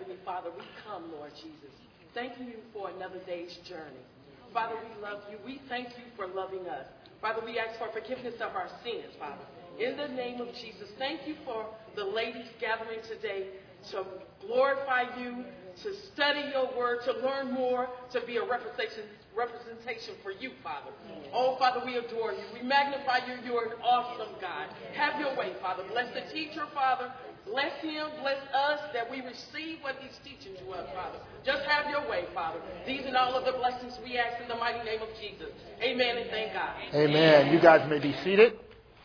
Heavenly Father, we come, Lord Jesus, thanking you for another day's journey. Father, we love you. We thank you for loving us. Father, we ask for forgiveness of our sins, Father. In the name of Jesus, thank you for the ladies gathering today to glorify you, to study your word, to learn more, to be a representation for you, Father. Oh, Father, we adore you. We magnify you. You're an awesome God. Have your way, Father. Bless the teacher, Father. Bless him, bless us, that we receive what he's teaching to us, Father. Just have your way, Father. These and all of the blessings we ask in the mighty name of Jesus. Amen and thank God. Amen. You guys may be seated.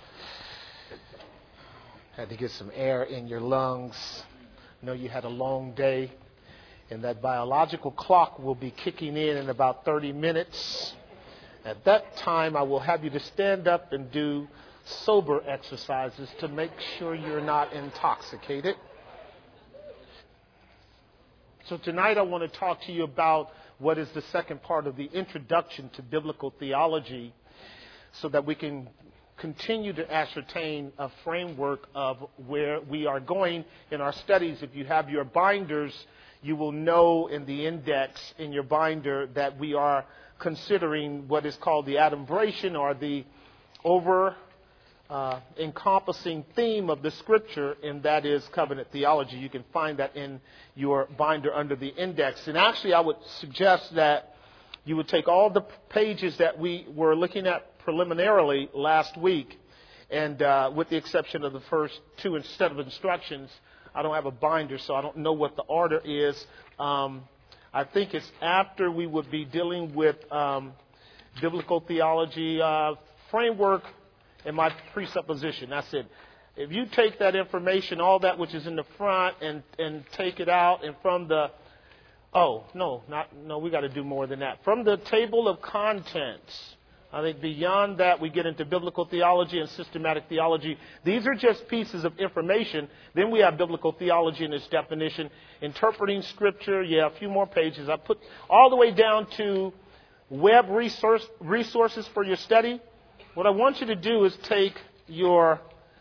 Had to get some air in your lungs. Know you had a long day. And that biological clock will be kicking in about 30 minutes. At that time, I will have you to stand up and do sober exercises to make sure you're not intoxicated. So tonight I want to talk to you about what is the second part of the introduction to biblical theology, so that we can continue to ascertain a framework of where we are going in our studies. If you have your binders, you will know in the index in your binder that we are considering what is called the adumbration, or the encompassing theme of the Scripture, and that is covenant theology. You can find that in your binder under the index. And actually, I would suggest that you would take all the pages that we were looking at preliminarily last week, and with the exception of the first two instead of instructions. I don't have a binder, so I don't know what the order is. I think it's after we would be dealing with biblical theology framework and my presupposition. That's it. If you take that information, all that which is in the front, and take it out, and from the we got to do more than that. From the table of contents, I think beyond that we get into biblical theology and systematic theology. These are just pieces of information. Then we have biblical theology in its definition, interpreting Scripture. Yeah, a few more pages. I put all the way down to web resources for your study. What I want you to do is take your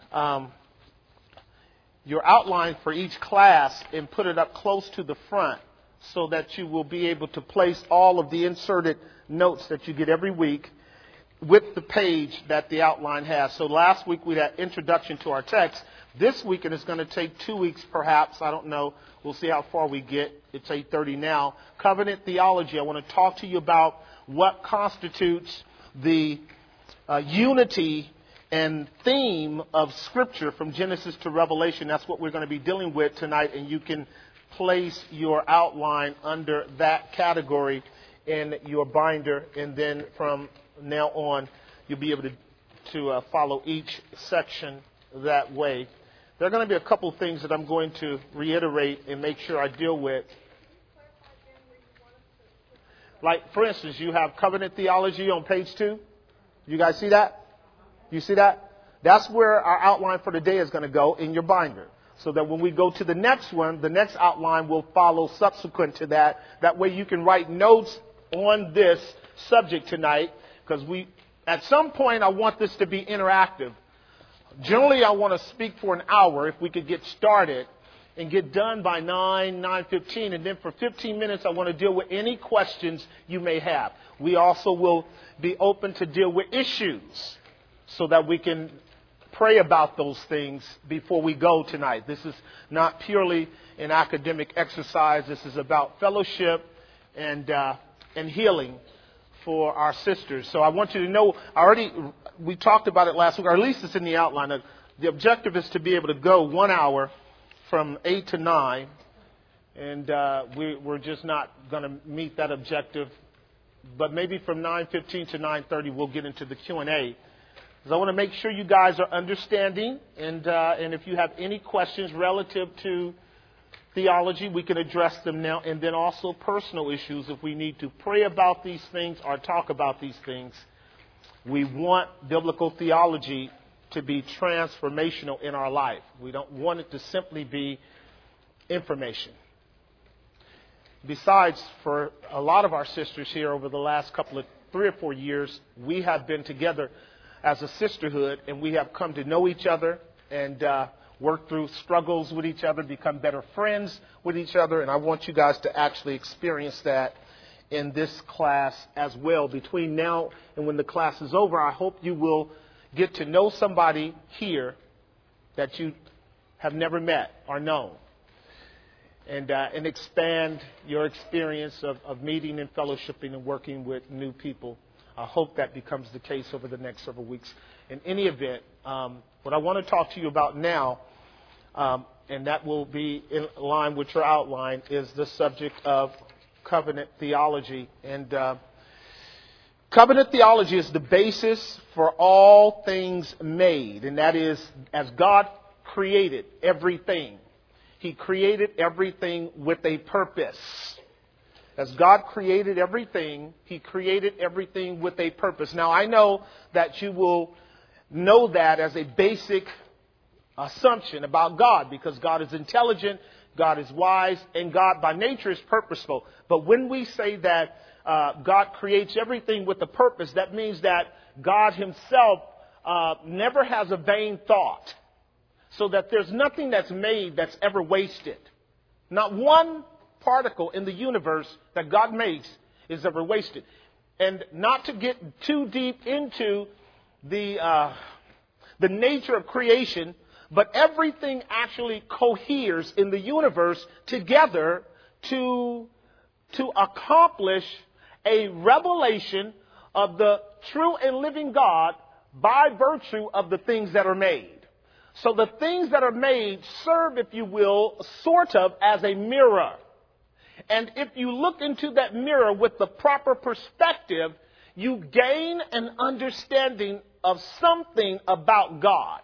outline for each class and put it up close to the front, so that you will be able to place all of the inserted notes that you get every week with the page that the outline has. So last week we had introduction to our text. This week it is going to take 2 weeks perhaps. I don't know. We'll see how far we get. It's 8:30 now. Covenant theology. I want to talk to you about what constitutes the unity and theme of Scripture from Genesis to Revelation. That's what we're going to be dealing with tonight, and you can place your outline under that category in your binder, and then from now on you'll be able to follow each section that way. There are going to be a couple things that I'm going to reiterate and make sure I deal with. Like, for instance, you have covenant theology on page 2. You guys see that? You see that? That's where our outline for the day is going to go in your binder. So that when we go to the next one, the next outline will follow subsequent to that. That way you can write notes on this subject tonight. Because at some point, I want this to be interactive. Generally, I want to speak for an hour if we could get started and get done by 9:15. And then for 15 minutes, I want to deal with any questions you may have. We also will be open to deal with issues so that we can pray about those things before we go tonight. This is not purely an academic exercise. This is about fellowship and healing for our sisters. So I want you to know, we talked about it last week, or at least it's in the outline. The objective is to be able to go 1 hour from 8 to 9, and we're just not going to meet that objective. But maybe from 9:15 to 9:30 we'll get into the Q&A. Because I want to make sure you guys are understanding, and if you have any questions relative to theology, we can address them now, and then also personal issues if we need to pray about these things or talk about these things. We want biblical theology to be transformational in our life. We don't want it to simply be information. Besides, for a lot of our sisters here over the last 3 or 4 years, we have been together as a sisterhood, and we have come to know each other, and work through struggles with each other, become better friends with each other. And I want you guys to actually experience that in this class as well. Between now and when the class is over, I hope you will get to know somebody here that you have never met or known, and expand your experience of meeting and fellowshipping and working with new people. I hope that becomes the case over the next several weeks. In any event, what I want to talk to you about now, and that will be in line with your outline, is the subject of covenant theology. And covenant theology is the basis for all things made, and that is, as God created everything, He created everything with a purpose. As God created everything, He created everything with a purpose. Now, I know that you will know that as a basic assumption about God, because God is intelligent, God is wise, and God by nature is purposeful. But when we say that God creates everything with a purpose, that means that God Himself never has a vain thought. So that there's nothing that's made that's ever wasted. Not one particle in the universe that God makes is ever wasted. And not to get too deep into the nature of creation, but everything actually coheres in the universe together to accomplish a revelation of the true and living God by virtue of the things that are made. So the things that are made serve, if you will, sort of as a mirror. And if you look into that mirror with the proper perspective, you gain an understanding of something about God.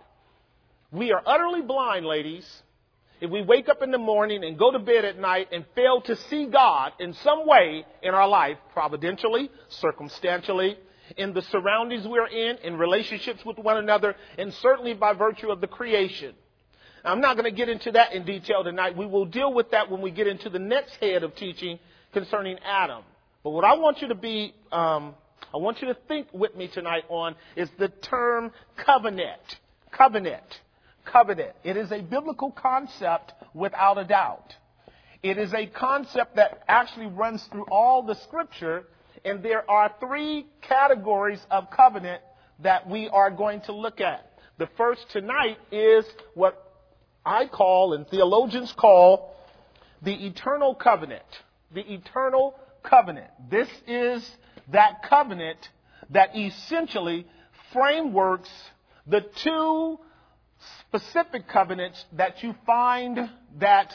We are utterly blind, ladies, if we wake up in the morning and go to bed at night and fail to see God in some way in our life, providentially, circumstantially, in the surroundings we're in relationships with one another, and certainly by virtue of the creation. Now, I'm not going to get into that in detail tonight. We will deal with that when we get into the next head of teaching concerning Adam. But what I want you to I want you to think with me tonight on is the term covenant. Covenant. Covenant. It is a biblical concept without a doubt. It is a concept that actually runs through all the Scripture. And there are three categories of covenant that we are going to look at. The first tonight is what I call, and theologians call, the eternal covenant. The eternal covenant. This is that covenant that essentially frameworks the two specific covenants that you find that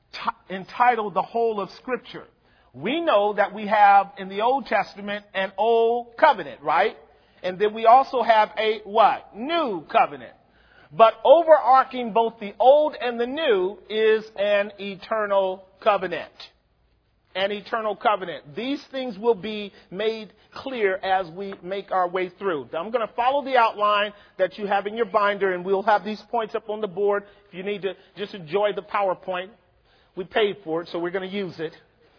entitle the whole of Scripture. We know that we have in the Old Testament an old covenant, right? And then we also have a what? New covenant. But overarching both the old and the new is an eternal covenant. An eternal covenant. These things will be made clear as we make our way through. I'm going to follow the outline that you have in your binder, and we'll have these points up on the board. If you need to just enjoy the PowerPoint, we paid for it, so we're going to use it.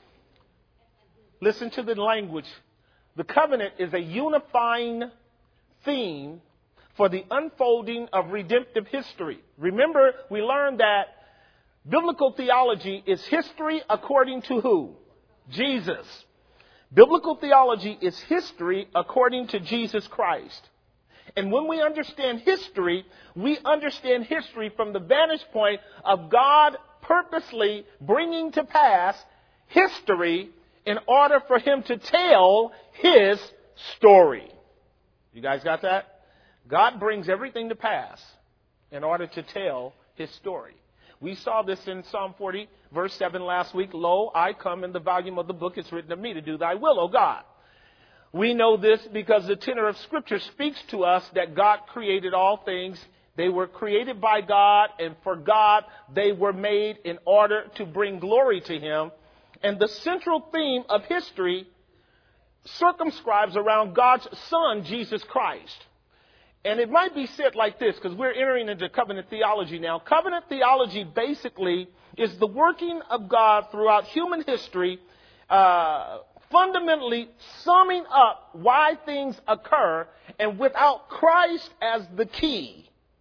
Listen to the language. The covenant is a unifying theme for the unfolding of redemptive history. Remember, we learned that biblical theology is history according to who? Jesus. Biblical theology is history according to Jesus Christ. And when we understand history, we understand history from the vantage point of God purposely bringing to pass history in order for Him to tell His story. You guys got that? God brings everything to pass in order to tell His story. We saw this in Psalm 40, verse 7 last week. Lo, I come, in the volume of the book is written of me to do thy will, O God. We know this because the tenor of Scripture speaks to us that God created all things. They were created by God, and for God they were made in order to bring glory to Him. And the central theme of history circumscribes around God's Son, Jesus Christ. And it might be said like this, because we're entering into covenant theology now. Covenant theology basically is the working of God throughout human history, fundamentally summing up why things occur, and without Christ as the key,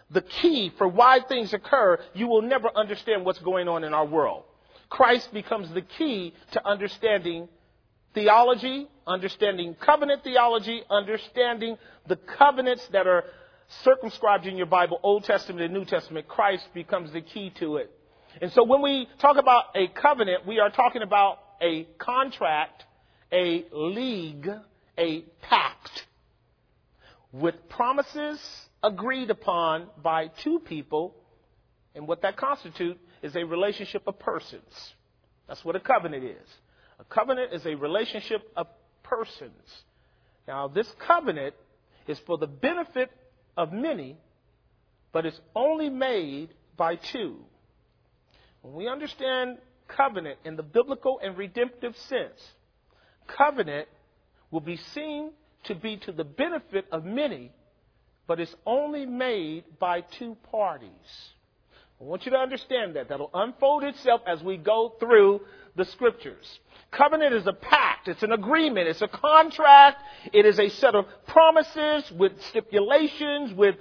the key for why things occur, you will never understand what's going on in our world. Christ becomes the key to understanding theology, understanding covenant theology, understanding the covenants that are circumscribed in your Bible, Old Testament and New Testament. Christ becomes the key to it. And so when we talk about a covenant, we are talking about a contract, a league, a pact with promises agreed upon by two people. And what that constitutes is a relationship of persons. That's what a covenant is. A covenant is a relationship of persons. Now, this covenant is for the benefit of many, but it's only made by two. When we understand covenant in the biblical and redemptive sense, covenant will be seen to be to the benefit of many, but it's only made by two parties. I want you to understand that. That'll unfold itself as we go through the scriptures. Covenant is a pact. It's an agreement. It's a contract. It is a set of promises with stipulations, with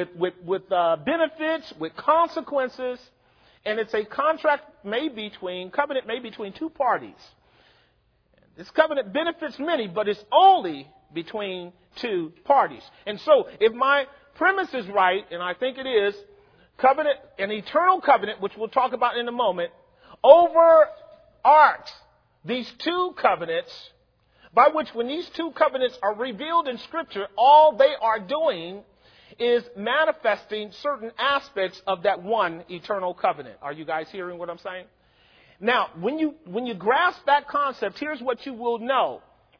benefits, with consequences. And it's a contract covenant made between two parties. This covenant benefits many, but it's only between two parties. And so, if my premise is right, and I think it is, covenant, an eternal covenant, which we'll talk about in a moment, overarches these two covenants, by which when these two covenants are revealed in Scripture, all they are doing is manifesting certain aspects of that one eternal covenant. Are you guys hearing what I'm saying? Now, when you grasp that concept, here's what you will know.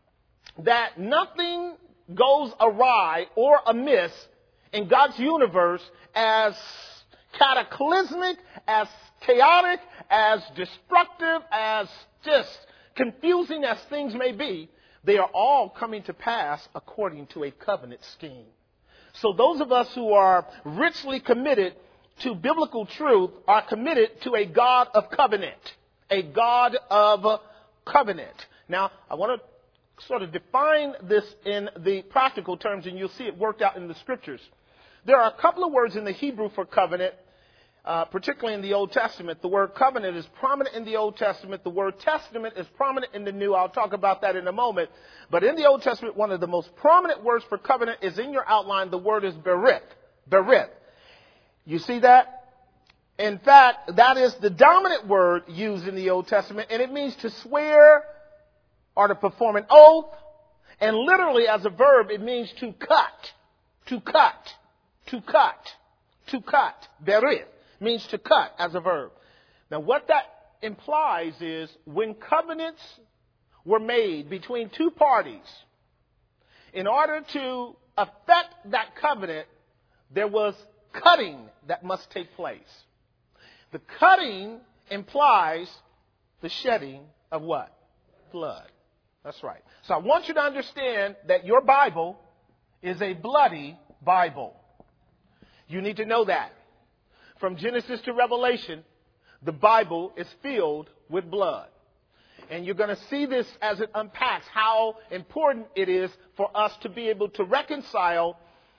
That nothing goes awry or amiss in God's universe as cataclysmic, as chaotic, as destructive, as just confusing as things may be. They are all coming to pass according to a covenant scheme. So those of us who are richly committed to biblical truth are committed to a God of covenant. A God of covenant. Now, I want to sort of define this in the practical terms, and you'll see it worked out in the scriptures. There are a couple of words in the Hebrew for covenant, particularly in the Old Testament. The word covenant is prominent in the Old Testament. The word testament is prominent in the New. I'll talk about that in a moment. But in the Old Testament, one of the most prominent words for covenant is in your outline. The word is berith. Berith. You see that? In fact, that is the dominant word used in the Old Testament, and it means to swear or to perform an oath. And literally, as a verb, it means to cut. To cut. To cut. To cut. Berith means to cut as a verb. Now, what that implies is when covenants were made between two parties, in order to affect that covenant, there was cutting that must take place. The cutting implies the shedding of what? Blood. That's right. So I want you to understand that your Bible is a bloody Bible. You need to know that. From Genesis to Revelation, the Bible is filled with blood. And you're going to see this as it unpacks how important it is for us to be able to reconcile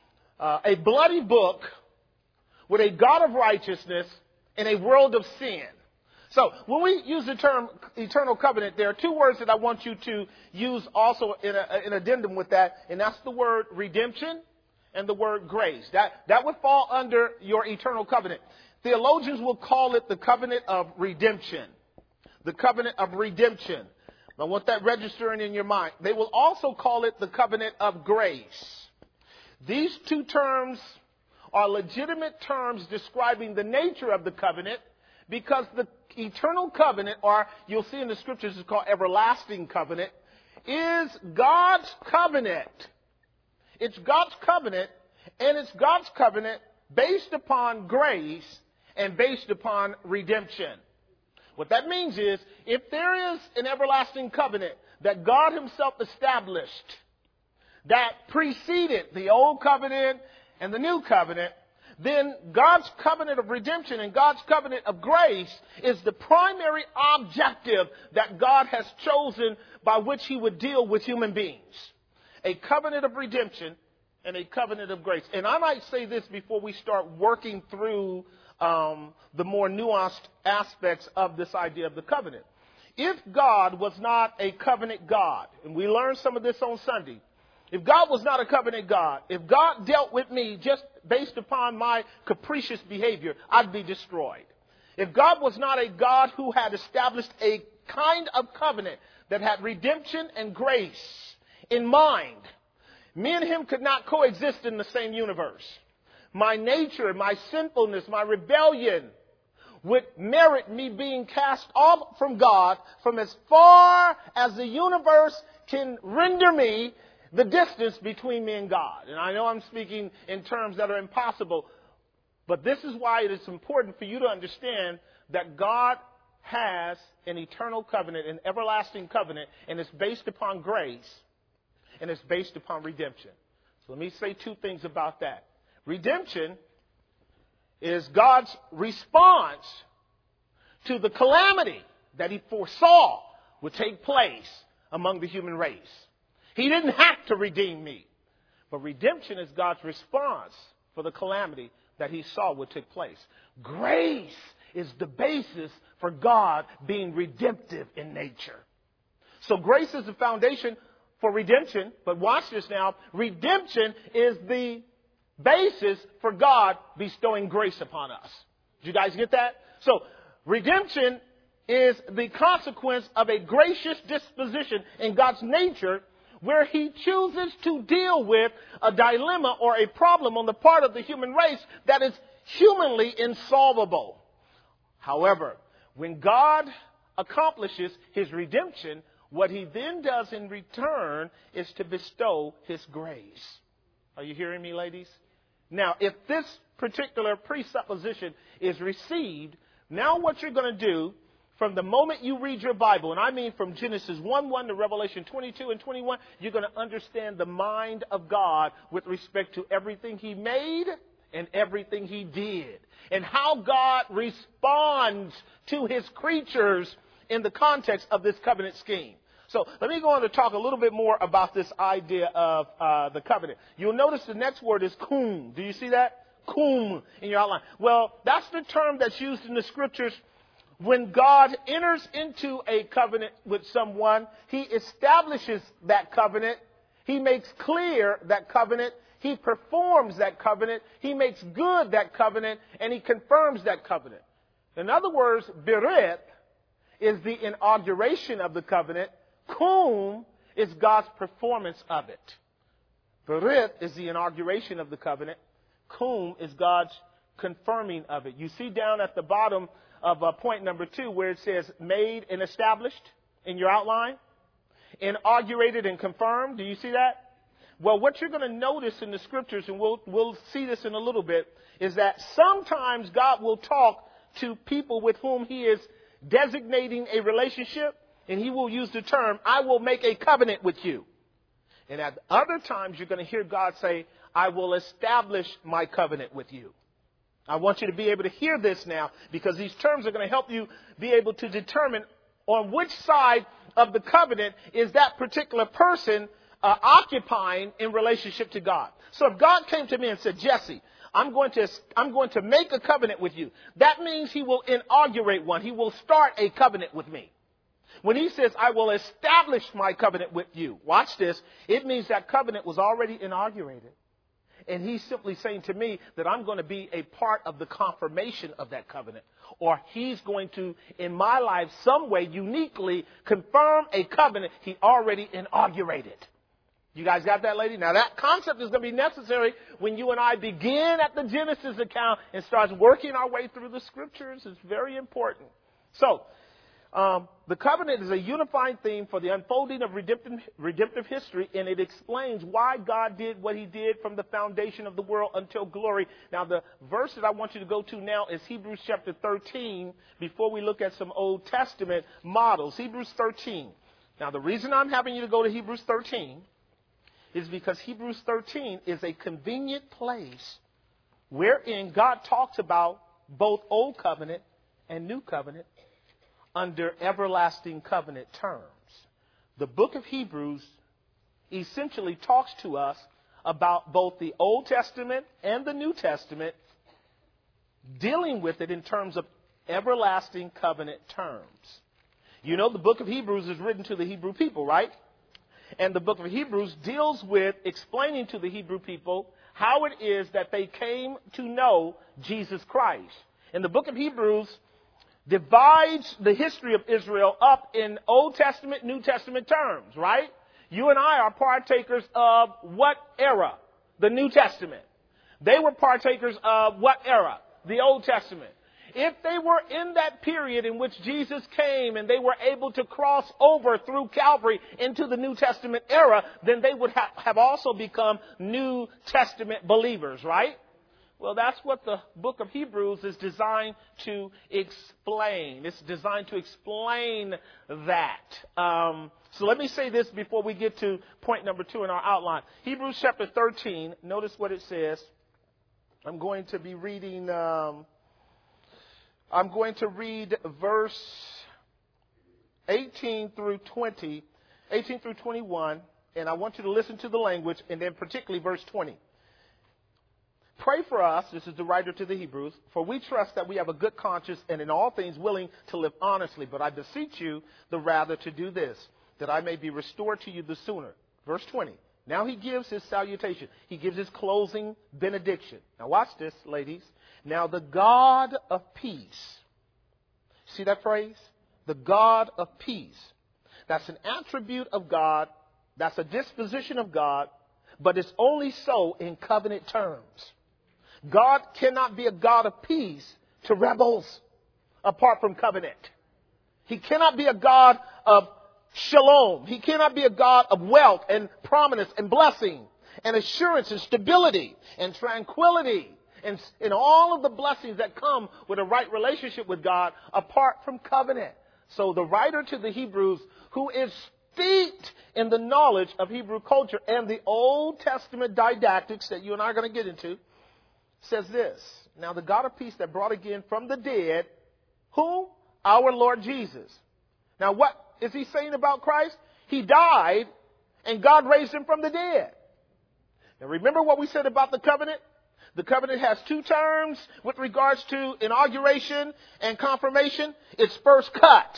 a bloody book with a God of righteousness in a world of sin. So when we use the term eternal covenant, there are two words that I want you to use also in an addendum with that, and that's the word redemption and the word grace. That would fall under your eternal covenant. Theologians will call it the covenant of redemption. The covenant of redemption. I want that registering in your mind. They will also call it the covenant of grace. These two terms are legitimate terms describing the nature of the covenant, because the eternal covenant, or you'll see in the scriptures it's called everlasting covenant, is God's covenant. It's God's covenant, and it's God's covenant based upon grace and based upon redemption. What that means is, if there is an everlasting covenant that God himself established that preceded the old covenant and the new covenant, then God's covenant of redemption and God's covenant of grace is the primary objective that God has chosen by which he would deal with human beings. A covenant of redemption and a covenant of grace. And I might say this before we start working through the more nuanced aspects of this idea of the covenant. If God was not a covenant God, and we learned some of this on Sunday, if God was not a covenant God, if God dealt with me just based upon my capricious behavior, I'd be destroyed. If God was not a God who had established a kind of covenant that had redemption and grace in mind, me and him could not coexist in the same universe. My nature, my sinfulness, my rebellion would merit me being cast off from God from as far as the universe can render me the distance between me and God. And I know I'm speaking in terms that are impossible, but this is why it is important for you to understand that God has an eternal covenant, an everlasting covenant, and it's based upon grace, and it's based upon redemption. So let me say two things about that. Redemption is God's response to the calamity that he foresaw would take place among the human race. He didn't have to redeem me. But redemption is God's response for the calamity that he saw would take place. Grace is the basis for God being redemptive in nature. So grace is the foundation for redemption. But watch this now. Redemption is the basis for God bestowing grace upon us. Did you guys get that? So redemption is the consequence of a gracious disposition in God's nature, where he chooses to deal with a dilemma or a problem on the part of the human race that is humanly insolvable. However, when God accomplishes his redemption, what he then does in return is to bestow his grace. Are you hearing me, ladies? Now, if this particular presupposition is received, now what you're going to do from the moment you read your Bible, and I mean from Genesis 1:1 to Revelation 22 and 21, you're going to understand the mind of God with respect to everything he made and everything he did, and how God responds to his creatures in the context of this covenant scheme. So let me go on to talk a little bit more about this idea of the covenant. You'll notice the next word is kum. Do you see that? Kum in your outline. Well, that's the term that's used in the scriptures when God enters into a covenant with someone. He establishes that covenant. He makes clear that covenant. He performs that covenant. He makes good that covenant, and he confirms that covenant. In other words, Berit is the inauguration of the covenant. Kum is God's performance of it. Berit is the inauguration of the covenant. Kum is God's confirming of it. You see down at the bottom of point number 2 where it says made and established in your outline. Inaugurated and confirmed. Do you see that? Well, what you're going to notice in the scriptures, and we'll see this in a little bit, is that sometimes God will talk to people with whom he is designating a relationship, and he will use the term, I will make a covenant with you. And at other times, you're going to hear God say, I will establish my covenant with you. I want you to be able to hear this now, because these terms are going to help you be able to determine on which side of the covenant is that particular person occupying in relationship to God. So if God came to me and said, Jesse, I'm going to make a covenant with you, that means he will inaugurate one. He will start a covenant with me. When he says, I will establish my covenant with you, watch this, it means that covenant was already inaugurated. And he's simply saying to me that I'm going to be a part of the confirmation of that covenant. Or he's going to, in my life, some way uniquely confirm a covenant he already inaugurated. You guys got that, lady? Now, that concept is going to be necessary when you and I begin at the Genesis account and start working our way through the scriptures. It's very important. So, the covenant is a unifying theme for the unfolding of redemptive history, and it explains why God did what he did from the foundation of the world until glory. Now, the verse that I want you to go to now is Hebrews chapter 13, before we look at some Old Testament models. Hebrews 13. Now, the reason I'm having you to go to Hebrews 13 is because Hebrews 13 is a convenient place wherein God talks about both Old Covenant and New Covenant under everlasting covenant terms. The book of Hebrews essentially talks to us about both the Old Testament and the New Testament, dealing with it in terms of everlasting covenant terms. You know, the book of Hebrews is written to the Hebrew people, right? And the book of Hebrews deals with explaining to the Hebrew people how it is that they came to know Jesus Christ. And the book of Hebrews divides the history of Israel up in Old Testament, New Testament terms, right? You and I are partakers of what era? The New Testament. They were partakers of what era? The Old Testament. If they were in that period in which Jesus came and they were able to cross over through Calvary into the New Testament era, then they would have also become New Testament believers, right? Well, that's what the book of Hebrews is designed to explain. It's designed to explain that. So let me say this before we get to point number 2 in our outline. Hebrews chapter 13, notice what it says. I'm going to be reading, I'm going to read verse 18 through 21, and I want you to listen to the language, and then particularly verse 20. Pray for us, this is the writer to the Hebrews, for we trust that we have a good conscience and in all things willing to live honestly. But I beseech you the rather to do this, that I may be restored to you the sooner. Verse 20. Now he gives his salutation. He gives his closing benediction. Now watch this, ladies. Now the God of peace. See that phrase? The God of peace. That's an attribute of God. That's a disposition of God. But it's only so in covenant terms. God cannot be a God of peace to rebels apart from covenant. He cannot be a God of shalom. He cannot be a God of wealth and prominence and blessing and assurance and stability and tranquility and all of the blessings that come with a right relationship with God apart from covenant. So the writer to the Hebrews, who is steeped in the knowledge of Hebrew culture and the Old Testament didactics that you and I are going to get into, says this. Now the God of peace that brought again from the dead, who? Our Lord Jesus. Now what is he saying about Christ? He died and God raised him from the dead. Now remember what we said about the covenant? The covenant has 2 terms with regards to inauguration and confirmation. It's first cut.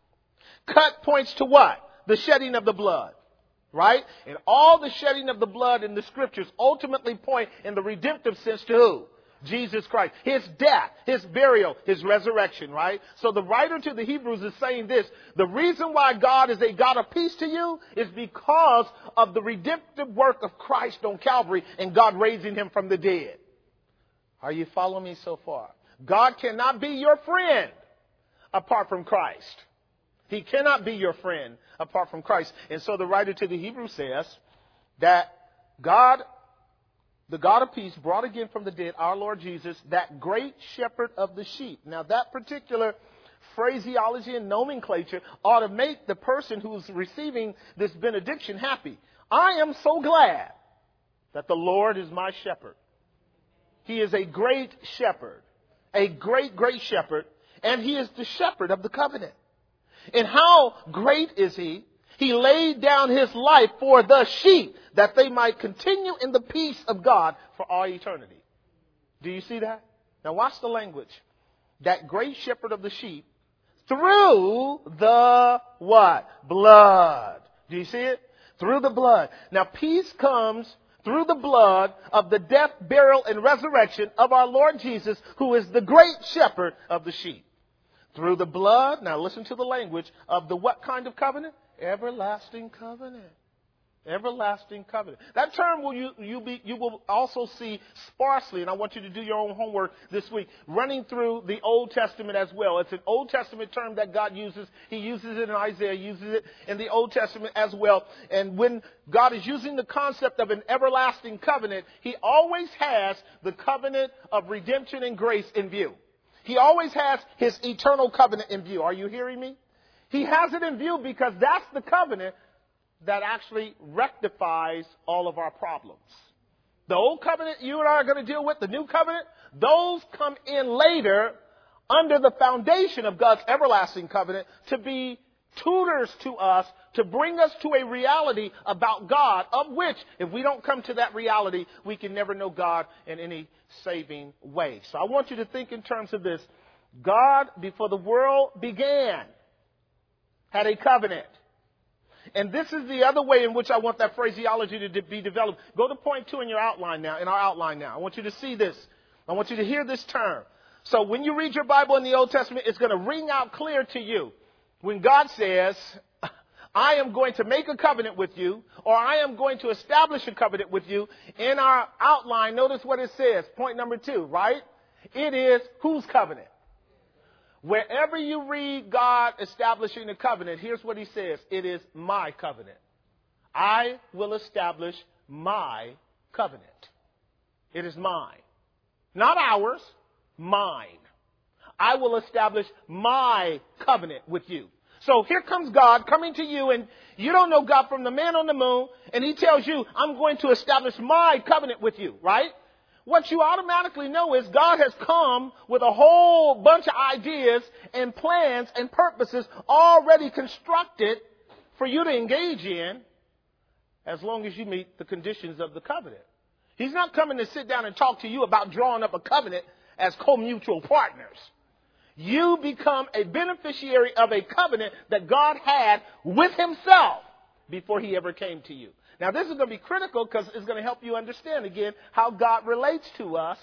Cut points to what? The shedding of the blood. Right? And all the shedding of the blood in the scriptures ultimately point in the redemptive sense to who? Jesus Christ. His death, his burial, his resurrection, right? So the writer to the Hebrews is saying this. The reason why God is a God of peace to you is because of the redemptive work of Christ on Calvary and God raising him from the dead. Are you following me so far? God cannot be your friend apart from Christ. He cannot be your friend apart from Christ. And so the writer to the Hebrews says that God, the God of peace, brought again from the dead our Lord Jesus, that great shepherd of the sheep. Now that particular phraseology and nomenclature ought to make the person who's receiving this benediction happy. I am so glad that the Lord is my shepherd. He is a great shepherd, a great, great shepherd, and he is the shepherd of the covenant. And how great is he? He laid down his life for the sheep that they might continue in the peace of God for all eternity. Do you see that? Now watch the language. That great shepherd of the sheep through the what? Blood. Do you see it? Through the blood. Now peace comes through the blood of the death, burial, and resurrection of our Lord Jesus, who is the great shepherd of the sheep. Through the blood, now listen to the language, of the what kind of covenant? Everlasting covenant. Everlasting covenant. That term you will also see sparsely, and I want you to do your own homework this week, running through the Old Testament as well. It's an Old Testament term that God uses. He uses it in Isaiah, uses it in the Old Testament as well. And when God is using the concept of an everlasting covenant, he always has the covenant of redemption and grace in view. He always has his eternal covenant in view. Are you hearing me? He has it in view because that's the covenant that actually rectifies all of our problems. The old covenant you and I are going to deal with, the new covenant, those come in later under the foundation of God's everlasting covenant to be tutors to us to bring us to a reality about God, of which, if we don't come to that reality, we can never know God in any saving way. So I want you to think in terms of this. God, before the world began, had a covenant. And this is the other way in which I want that phraseology to be developed. Go to point 2 in your outline now, in our outline now. I want you to see this. I want you to hear this term. So when you read your Bible in the Old Testament, it's going to ring out clear to you. When God says, I am going to make a covenant with you, or I am going to establish a covenant with you, in our outline, notice what it says. Point number 2, right? It is whose covenant? Wherever you read God establishing a covenant, here's what he says. It is my covenant. I will establish my covenant. It is mine. Not ours, mine. I will establish my covenant with you. So here comes God coming to you, and you don't know God from the man on the moon, and he tells you, I'm going to establish my covenant with you, right? What you automatically know is God has come with a whole bunch of ideas and plans and purposes already constructed for you to engage in, as long as you meet the conditions of the covenant. He's not coming to sit down and talk to you about drawing up a covenant as co-mutual partners. You become a beneficiary of a covenant that God had with himself before he ever came to you. Now, this is going to be critical because it's going to help you understand, again, how God relates to us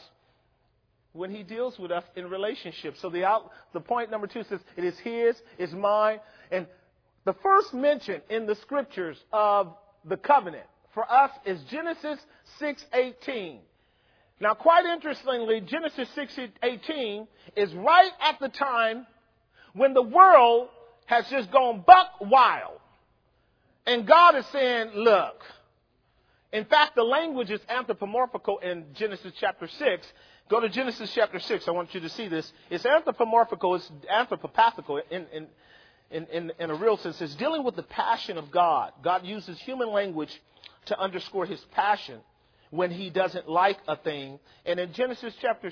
when he deals with us in relationships. So the point number 2 says, it is his, it's mine. And the first mention in the scriptures of the covenant for us is Genesis 6:18. Now, quite interestingly, Genesis 6:18 is right at the time when the world has just gone buck wild. And God is saying, look. In fact, the language is anthropomorphical in Genesis chapter 6. Go to Genesis chapter 6. I want you to see this. It's anthropomorphical. It's anthropopathical in a real sense. It's dealing with the passion of God. God uses human language to underscore his passion when he doesn't like a thing. And in Genesis chapter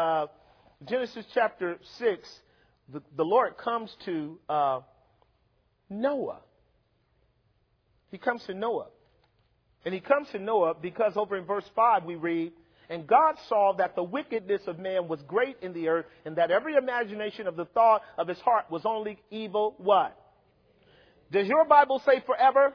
6, the Lord comes to Noah. He comes to Noah. And he comes to Noah because over in verse 5 we read, and God saw that the wickedness of man was great in the earth, and that every imagination of the thought of his heart was only evil. What? Does your Bible say forever?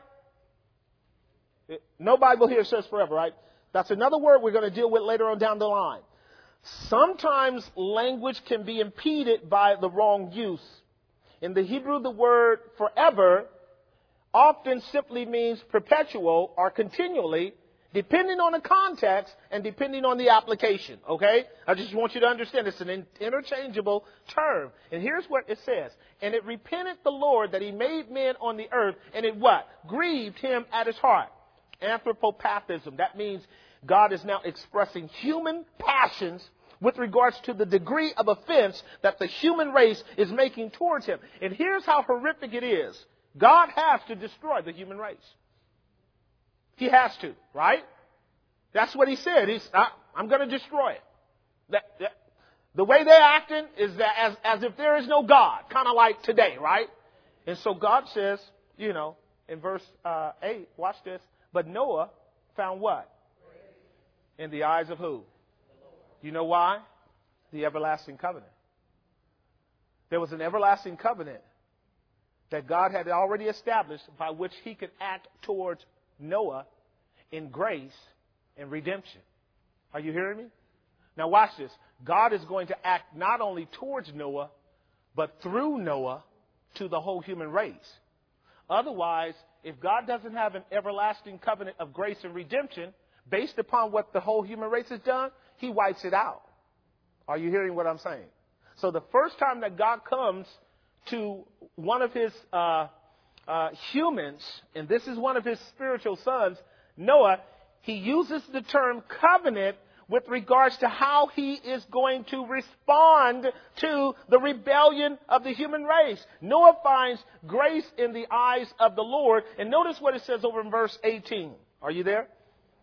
No Bible here says forever, right? That's another word we're going to deal with later on down the line. Sometimes language can be impeded by the wrong use. In the Hebrew, the word forever often simply means perpetual or continually, depending on the context and depending on the application, okay? I just want you to understand it's an interchangeable term. And here's what it says. And it repented the Lord that he made men on the earth, and it what? Grieved him at his heart. Anthropopathism. That means God is now expressing human passions with regards to the degree of offense that the human race is making towards him. And here's how horrific it is. God has to destroy the human race. He has to, right? That's what he said. I'm going to destroy it. The way they're acting is that as if there is no God, kind of like today, right? And so God says, in verse 8, watch this. But Noah found what? In the eyes of who? You know why? The everlasting covenant. There was an everlasting covenant that God had already established by which he could act towards Noah in grace and redemption. Are you hearing me? Now watch this. God is going to act not only towards Noah, but through Noah to the whole human race. Otherwise, if God doesn't have an everlasting covenant of grace and redemption based upon what the whole human race has done, he wipes it out. Are you hearing what I'm saying? So the first time that God comes to one of his humans, and this is one of his spiritual sons, Noah, he uses the term covenant with regards to how he is going to respond to the rebellion of the human race. Noah finds grace in the eyes of the Lord. And notice what it says over in verse 18. Are you there?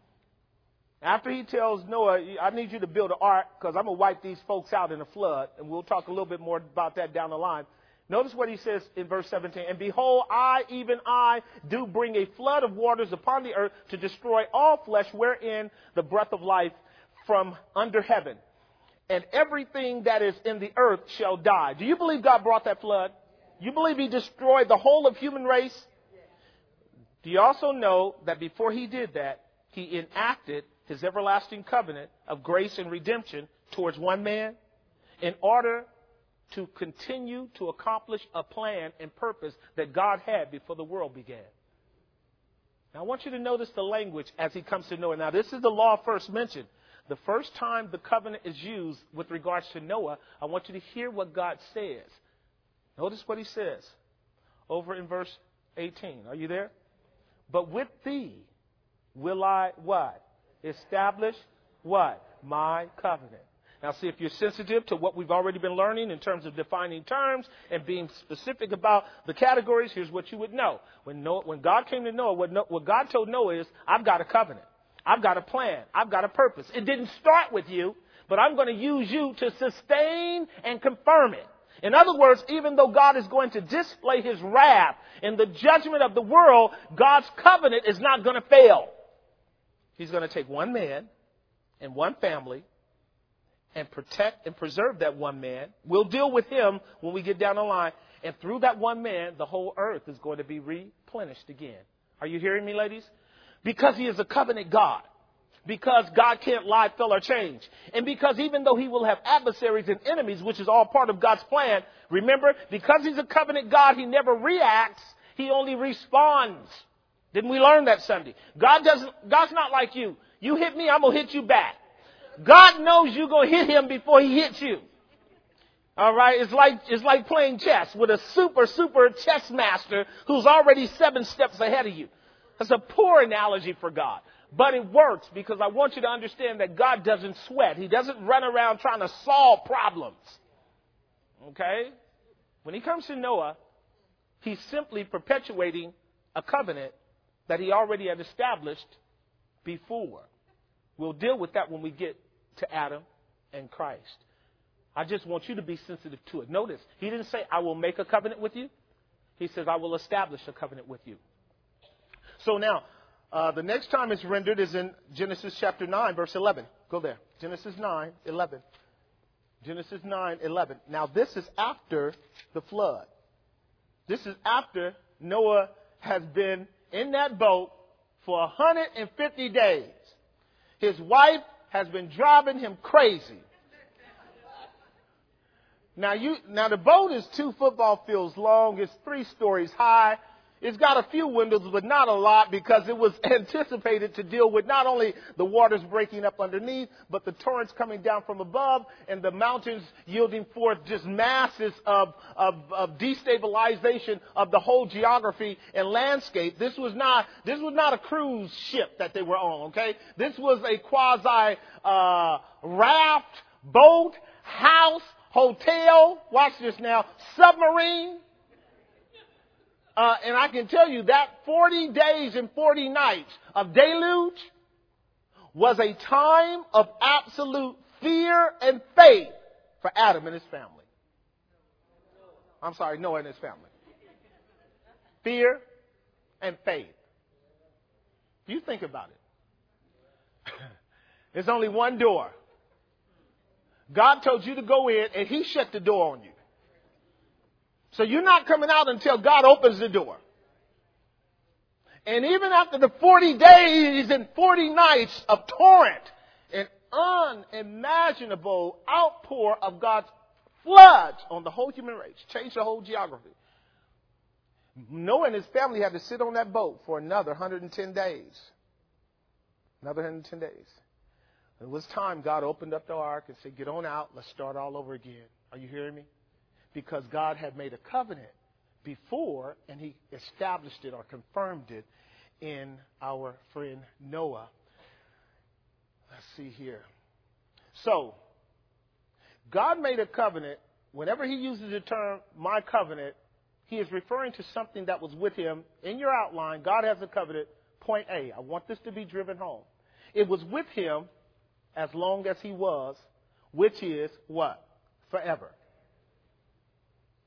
After he tells Noah, I need you to build an ark because I'm going to wipe these folks out in a flood. And we'll talk a little bit more about that down the line. Notice what he says in verse 17. And behold, I, even I, do bring a flood of waters upon the earth to destroy all flesh wherein the breath of life from under heaven. And everything that is in the earth shall die. Do you believe God brought that flood? You believe he destroyed the whole of human race? Do you also know that before he did that, he enacted his everlasting covenant of grace and redemption towards one man in order to continue to accomplish a plan and purpose that God had before the world began? Now, I want you to notice the language as he comes to Noah. Now, this is the law first mentioned. The first time the covenant is used with regards to Noah, I want you to hear what God says. Notice what he says over in verse 18. Are you there? But with thee will I what? Establish what? My covenant. Now, see, if you're sensitive to what we've already been learning in terms of defining terms and being specific about the categories, here's what you would know. When God came to Noah, what God told Noah is, I've got a covenant. I've got a plan. I've got a purpose. It didn't start with you, but I'm going to use you to sustain and confirm it. In other words, even though God is going to display his wrath in the judgment of the world, God's covenant is not going to fail. He's going to take one man and one family and protect and preserve that one man. We'll deal with him when we get down the line. And through that one man, the whole earth is going to be replenished again. Are you hearing me, ladies? Because he is a covenant God. Because God can't lie, fail, or change. And because even though he will have adversaries and enemies, which is all part of God's plan, remember, because he's a covenant God, he never reacts. He only responds. Didn't we learn that Sunday? God's not like you. You hit me, I'm going to hit you back. God knows you're going to hit him before he hits you. All right. It's like playing chess with a super chess master who's already 7 steps ahead of you. That's a poor analogy for God. But it works because I want you to understand that God doesn't sweat. He doesn't run around trying to solve problems. Okay? When he comes to Noah, he's simply perpetuating a covenant that he already had established before. We'll deal with that when we get to Adam and Christ. I just want you to be sensitive to it. Notice, he didn't say, I will make a covenant with you. He says, I will establish a covenant with you. So now, the next time it's rendered is in Genesis chapter 9, verse 11. Go there. Genesis 9, 11. Genesis 9, 11. Now, this is after the flood. This is after Noah has been in that boat for 150 days. His wife has been driving him crazy. Now the boat is 2 football fields long. It's 3 stories high. It's got a few windows, but not a lot, because it was anticipated to deal with not only the waters breaking up underneath, but the torrents coming down from above and the mountains yielding forth just masses of destabilization of the whole geography and landscape. This was not a cruise ship that they were on, okay? This was a quasi raft, boat, house, hotel, watch this now, submarine. And I can tell you that 40 days and 40 nights of deluge was a time of absolute fear and faith for Adam and his family. I'm sorry, Noah and his family. Fear and faith. You think about it. There's only one door. God told you to go in, and he shut the door on you. So you're not coming out until God opens the door. And even after the 40 days and 40 nights of torrent and unimaginable outpour of God's floods on the whole human race, changed the whole geography, Noah and his family had to sit on that boat for another 110 days. Another 110 days. It was time God opened up the ark and said, get on out, let's start all over again. Are you hearing me? Because God had made a covenant before, and he established it or confirmed it in our friend Noah. Let's see here. So, God made a covenant. Whenever he uses the term, my covenant, he is referring to something that was with him. In your outline, God has a covenant. Point A. I want this to be driven home. It was with him as long as he was, which is what? Forever.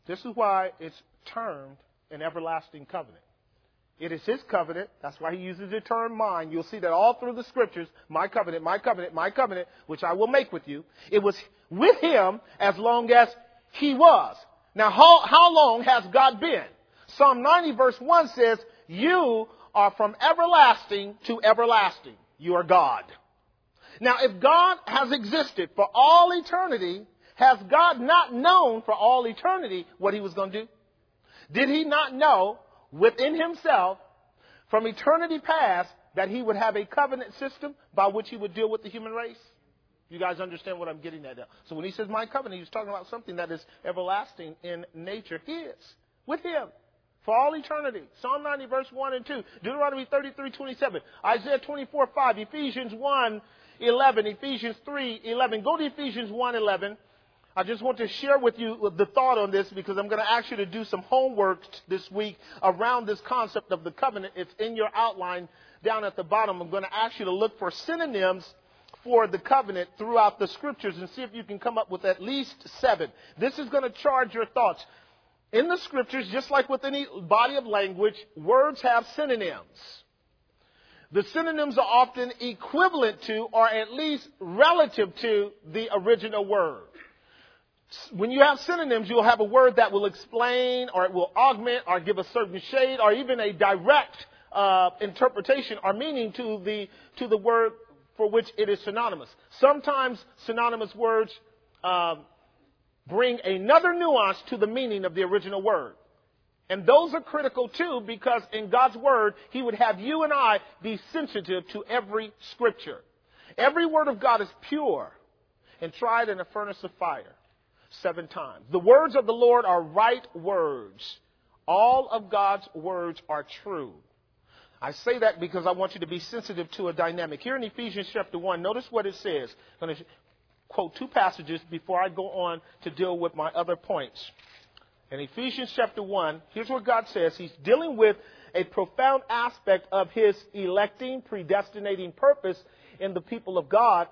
This is why it's termed an everlasting covenant. It is his covenant. That's why he uses the term mine. You'll see that all through the scriptures. My covenant, my covenant, my covenant, which I will make with you. It was with him as long as he was. Now, how long has God been? Psalm 90 verse 1 says, you are from everlasting to everlasting. You are God. Now, if God has existed for all eternity, has God not known for all eternity what he was going to do? Did he not know within himself from eternity past that he would have a covenant system by which he would deal with the human race? You guys understand what I'm getting at now? So when he says my covenant, he's talking about something that is everlasting in nature. His, with him, for all eternity. Psalm 90 verse 1 and 2. Deuteronomy 33:27. Isaiah 24:5. Ephesians 1:11. Ephesians 3:11. Go to Ephesians 1:11. I just want to share with you the thought on this because I'm going to ask you to do some homework this week around this concept of the covenant. It's in your outline down at the bottom. I'm going to ask you to look for synonyms for the covenant throughout the scriptures and see if you can come up with at least 7. This is going to charge your thoughts. In the scriptures, just like with any body of language, words have synonyms. The synonyms are often equivalent to or at least relative to the original word. When you have synonyms, you'll have a word that will explain or it will augment or give a certain shade or even a direct interpretation or meaning to the word for which it is synonymous. Sometimes synonymous words bring another nuance to the meaning of the original word. And those are critical too because in God's word, he would have you and I be sensitive to every scripture. Every word of God is pure and tried in a furnace of fire 7 times. The words of the Lord are right words. All of God's words are true. I say that because I want you to be sensitive to a dynamic. Here in Ephesians chapter 1, notice what it says. I'm going to quote 2 passages before I go on to deal with my other points. In Ephesians chapter 1, here's what God says. He's dealing with a profound aspect of his electing, predestinating purpose in the people of God.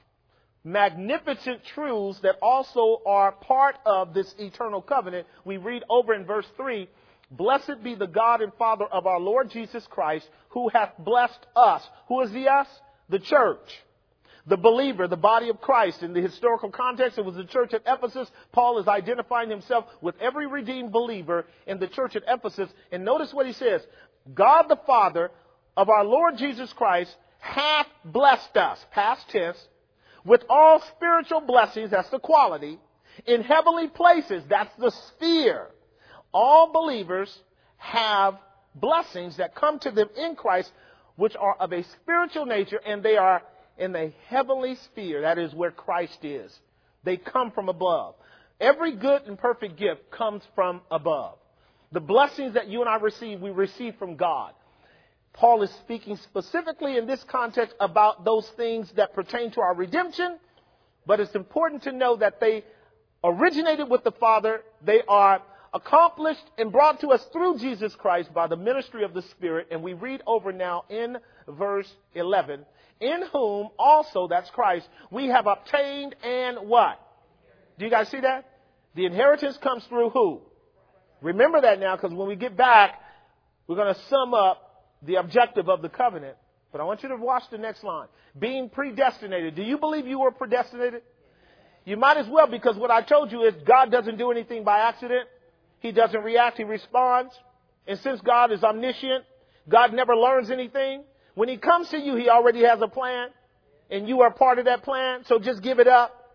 Magnificent truths that also are part of this eternal covenant. We read over in verse 3, blessed be the God and Father of our Lord Jesus Christ, who hath blessed us. Who is the us? The church. The believer, the body of Christ. In the historical context, it was the church at Ephesus. Paul is identifying himself with every redeemed believer in the church at Ephesus. And notice what he says. God the Father of our Lord Jesus Christ hath blessed us, past tense, with all spiritual blessings, that's the quality, in heavenly places, that's the sphere. All believers have blessings that come to them in Christ, which are of a spiritual nature, and they are in the heavenly sphere. That is where Christ is. They come from above. Every good and perfect gift comes from above. The blessings that you and I receive, we receive from God. Paul is speaking specifically in this context about those things that pertain to our redemption, but it's important to know that they originated with the Father. They are accomplished and brought to us through Jesus Christ by the ministry of the Spirit. And we read over now in verse 11, in whom also, that's Christ, we have obtained and what? Do you guys see that? The inheritance comes through who? Remember that now, because when we get back, we're going to sum up the objective of the covenant. But I want you to watch the next line. Being predestinated. Do you believe you were predestinated? You might as well, because what I told you is God doesn't do anything by accident. He doesn't react, he responds. And since God is omniscient, God never learns anything. When he comes to you, he already has a plan. And you are part of that plan. So just give it up.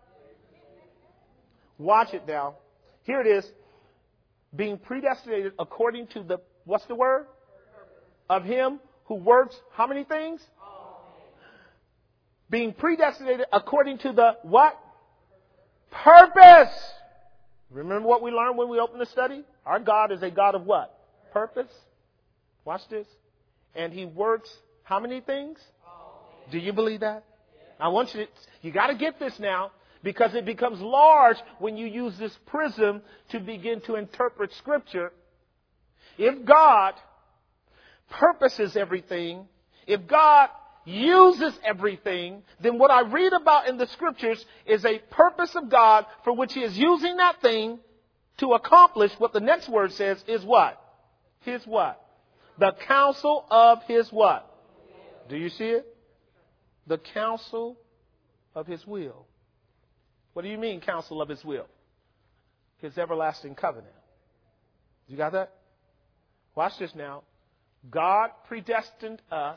Watch it now. Here it is. Being predestinated according to the, what's the word? Of him who works how many things? Being predestinated according to the what? Purpose. Remember what we learned when we opened the study? Our God is a God of what? Purpose. Watch this. And he works how many things? Do you believe that? I want you got to get this now, because it becomes large when you use this prism to begin to interpret Scripture. If God purposes everything, if God uses everything, then what I read about in the Scriptures is a purpose of God for which he is using that thing to accomplish what the next word says is what? His what? The counsel of his what? Do you see it? The counsel of his will. What do you mean, counsel of his will? His everlasting covenant. You got that? Watch this now. God predestined us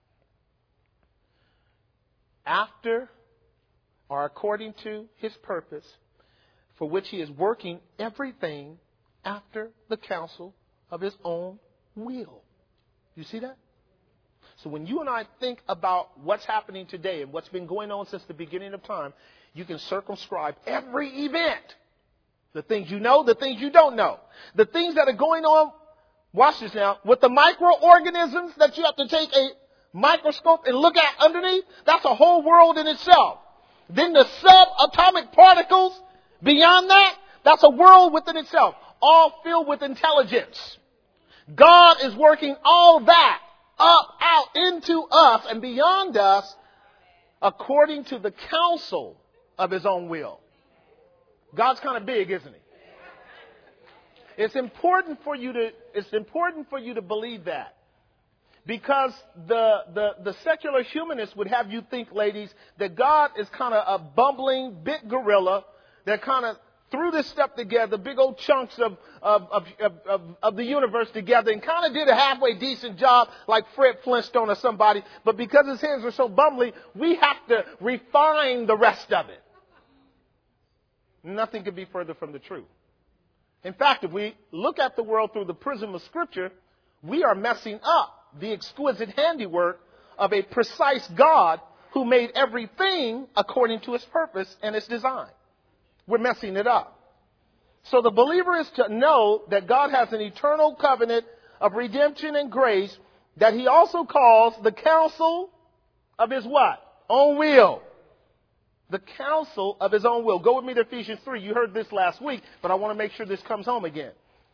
after or according to his purpose, for which he is working everything after the counsel of his own will. You see that? So when you and I think about what's happening today and what's been going on since the beginning of time, you can circumscribe every event. The things you know, the things you don't know. The things that are going on, watch this now, with the microorganisms that you have to take a microscope and look at underneath, that's a whole world in itself. Then the subatomic particles beyond that, that's a world within itself, all filled with intelligence. God is working all that up, out, into us and beyond us according to the counsel of his own will. God's kind of big, isn't he? It's important for you to believe that. Because the secular humanists would have you think, ladies, that God is kind of a bumbling big gorilla that kind of threw this stuff together, big old chunks of the universe together, and kind of did a halfway decent job like Fred Flintstone or somebody. But because his hands are so bumbly, we have to refine the rest of it. Nothing could be further from the truth. In fact, if we look at the world through the prism of Scripture, we are messing up the exquisite handiwork of a precise God who made everything according to his purpose and his design. We're messing it up. So the believer is to know that God has an eternal covenant of redemption and grace that he also calls the counsel of his what? Own will. The counsel of his own will. Go with me to Ephesians 3. You heard this last week, but I want to make sure this comes home again.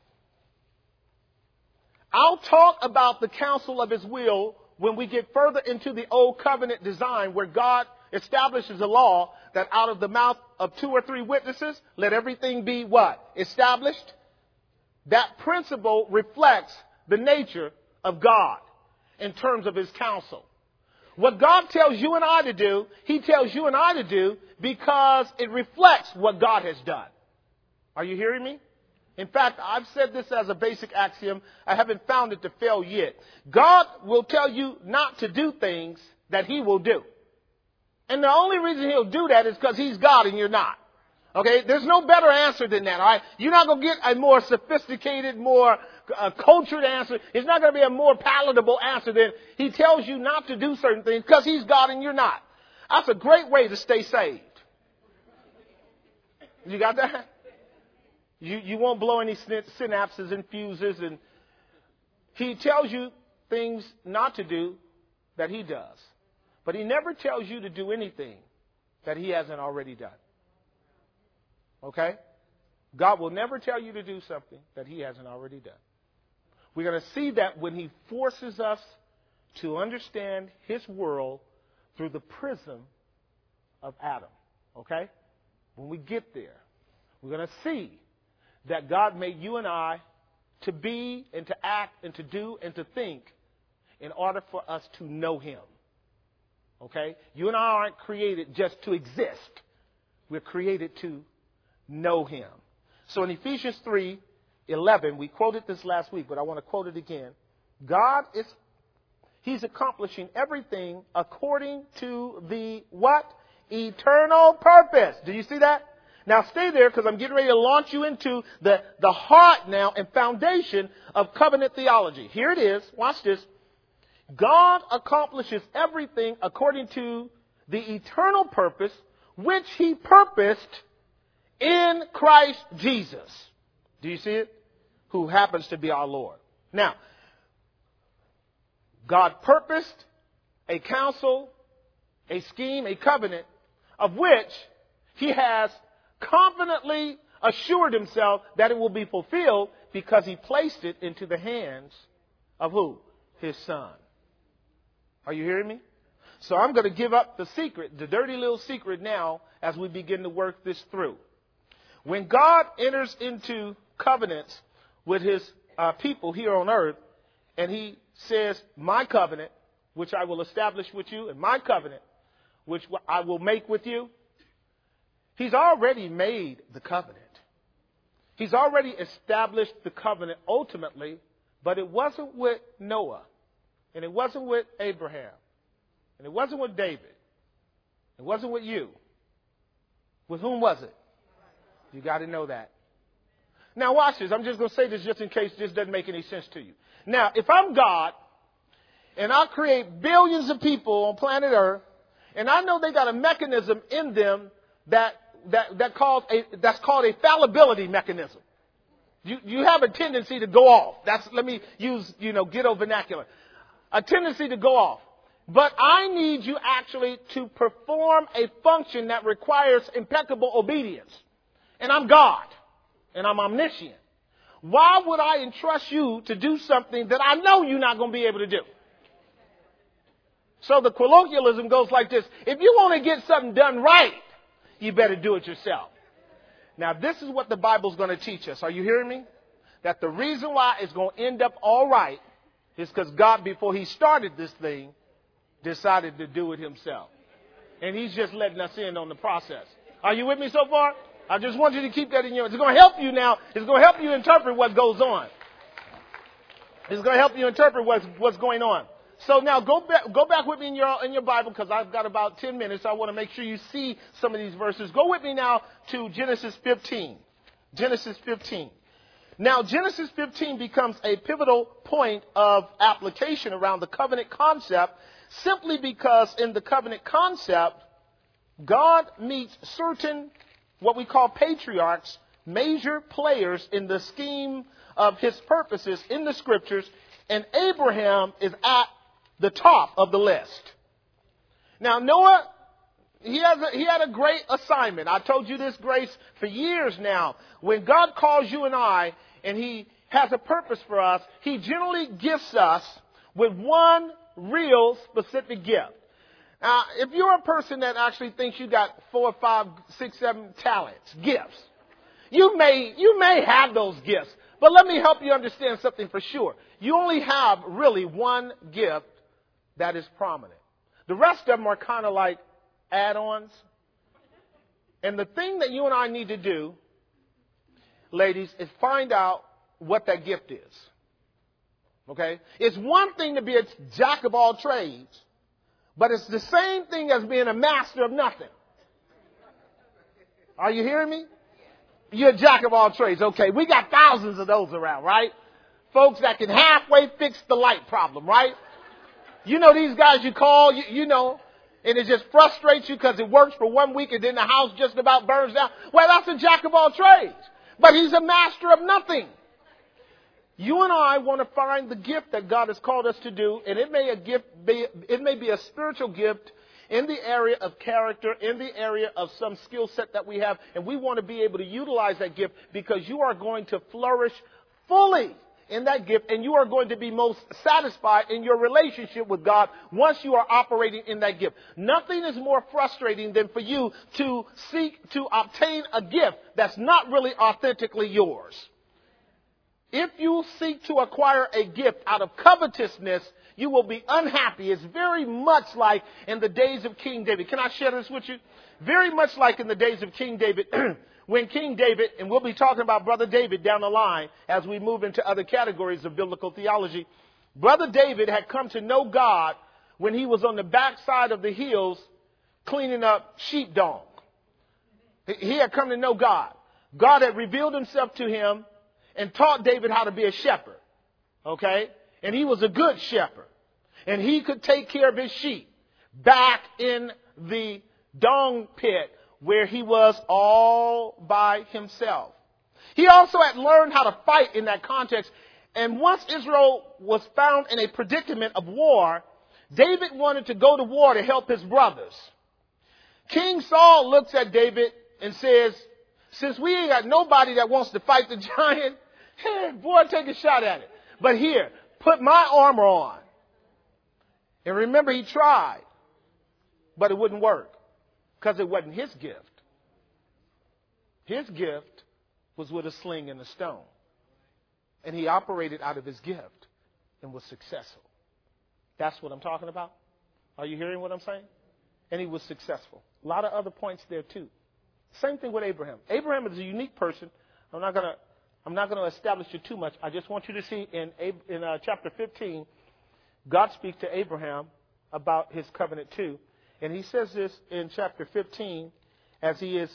I'll talk about the counsel of his will when we get further into the old covenant design where God establishes a law that out of the mouth of 2 or 3 witnesses, let everything be what? Established. That principle reflects the nature of God in terms of his counsel. What God tells you and I to do, he tells you and I to do because it reflects what God has done. Are you hearing me? In fact, I've said this as a basic axiom. I haven't found it to fail yet. God will tell you not to do things that he will do. And the only reason he'll do that is because he's God and you're not. Okay? There's no better answer than that. All right? You're not going to get a more sophisticated, more cultured answer. It's not going to be a more palatable answer than he tells you not to do certain things because he's God and you're not. That's a great way to stay saved. You got that? You won't blow any synapses and fuses. And he tells you things not to do that he does. But he never tells you to do anything that he hasn't already done. Okay? God will never tell you to do something that he hasn't already done. We're going to see that when he forces us to understand his world through the prism of Adam. Okay? When we get there, we're going to see that God made you and I to be and to act and to do and to think in order for us to know him. Okay? You and I aren't created just to exist. We're created to know him. So in Ephesians 3:11, we quoted this last week, but I want to quote it again. He's accomplishing everything according to the what? Eternal purpose. Do you see that? Now stay there because I'm getting ready to launch you into the heart now and foundation of covenant theology. Here it is. Watch this. God accomplishes everything according to the eternal purpose which he purposed in Christ Jesus. Do you see it? Who happens to be our Lord. Now, God purposed a counsel, a scheme, a covenant of which he has confidently assured himself that it will be fulfilled because he placed it into the hands of who? His son. Are you hearing me? So I'm going to give up the secret, the dirty little secret now as we begin to work this through. When God enters into covenants with his people here on earth, and he says, my covenant, which I will establish with you, and my covenant, which I will make with you, he's already made the covenant. He's already established the covenant ultimately, but it wasn't with Noah, and it wasn't with Abraham, and it wasn't with David. It wasn't with you. With whom was it? You got to know that. Now watch this. I'm just going to say this just in case this doesn't make any sense to you. Now, if I'm God, and I create billions of people on planet Earth, and I know they got a mechanism in them that's called a fallibility mechanism. You have a tendency to go off. Let me use, ghetto vernacular. A tendency to go off. But I need you actually to perform a function that requires impeccable obedience. And I'm God. And I'm omniscient. Why would I entrust you to do something that I know you're not going to be able to do? So the colloquialism goes like this. If you want to get something done right, you better do it yourself. Now, this is what the Bible's going to teach us. Are you hearing me? That the reason why it's going to end up all right is because God, before he started this thing, decided to do it himself. And he's just letting us in on the process. Are you with me so far? I just want you to keep that in your mind. It's going to help you now. It's going to help you interpret what goes on. It's going to help you interpret what's going on. So now go back with me in your Bible, because I've got about 10 minutes. I want to make sure you see some of these verses. Go with me now to Genesis 15. Genesis 15. Now, Genesis 15 becomes a pivotal point of application around the covenant concept, simply because in the covenant concept, God meets certain, what we call patriarchs, major players in the scheme of his purposes in the scriptures, and Abraham is at the top of the list. Now, Noah, he had a great assignment. I told you this, Grace, for years now. When God calls you and I, and he has a purpose for us, he generally gifts us with one real specific gift. Now, if you're a person that actually thinks you got 4, 5, 6, 7 talents, gifts, you may have those gifts. But let me help you understand something for sure. You only have really one gift that is prominent. The rest of them are kind of like add-ons. And the thing that you and I need to do, ladies, is find out what that gift is. Okay? It's one thing to be a jack of all trades, but it's the same thing as being a master of nothing. Are you hearing me? You're a jack of all trades. Okay, we got thousands of those around, right? Folks that can halfway fix the light problem, right? You know these guys you call, you know, and it just frustrates you because it works for 1 week and then the house just about burns down. Well, that's a jack of all trades. But he's a master of nothing. You and I want to find the gift that God has called us to do, and it may be a spiritual gift in the area of character, in the area of some skill set that we have, and we want to be able to utilize that gift, because you are going to flourish fully in that gift, and you are going to be most satisfied in your relationship with God once you are operating in that gift. Nothing is more frustrating than for you to seek to obtain a gift that's not really authentically yours. If you seek to acquire a gift out of covetousness, you will be unhappy. It's very much like in the days of King David. Can I share this with you? Very much like in the days of King David, when King David, and we'll be talking about Brother David down the line as we move into other categories of biblical theology. Brother David had come to know God when he was on the backside of the hills cleaning up sheepdog. He had come to know God. God had revealed himself to him and taught David how to be a shepherd. Okay? And he was a good shepherd. And he could take care of his sheep back in the dung pit where he was all by himself. He also had learned how to fight in that context. And once Israel was found in a predicament of war, David wanted to go to war to help his brothers. King Saul looks at David and says, since we ain't got nobody that wants to fight the giant, hey, boy, take a shot at it. But here, put my armor on. And remember, he tried, but it wouldn't work because it wasn't his gift. His gift was with a sling and a stone. And he operated out of his gift and was successful. That's what I'm talking about. Are you hearing what I'm saying? And he was successful. A lot of other points there too. Same thing with Abraham. Abraham is a unique person. I'm not going to establish it too much. I just want you to see in chapter 15, God speaks to Abraham about his covenant too. And he says this in chapter 15 as he is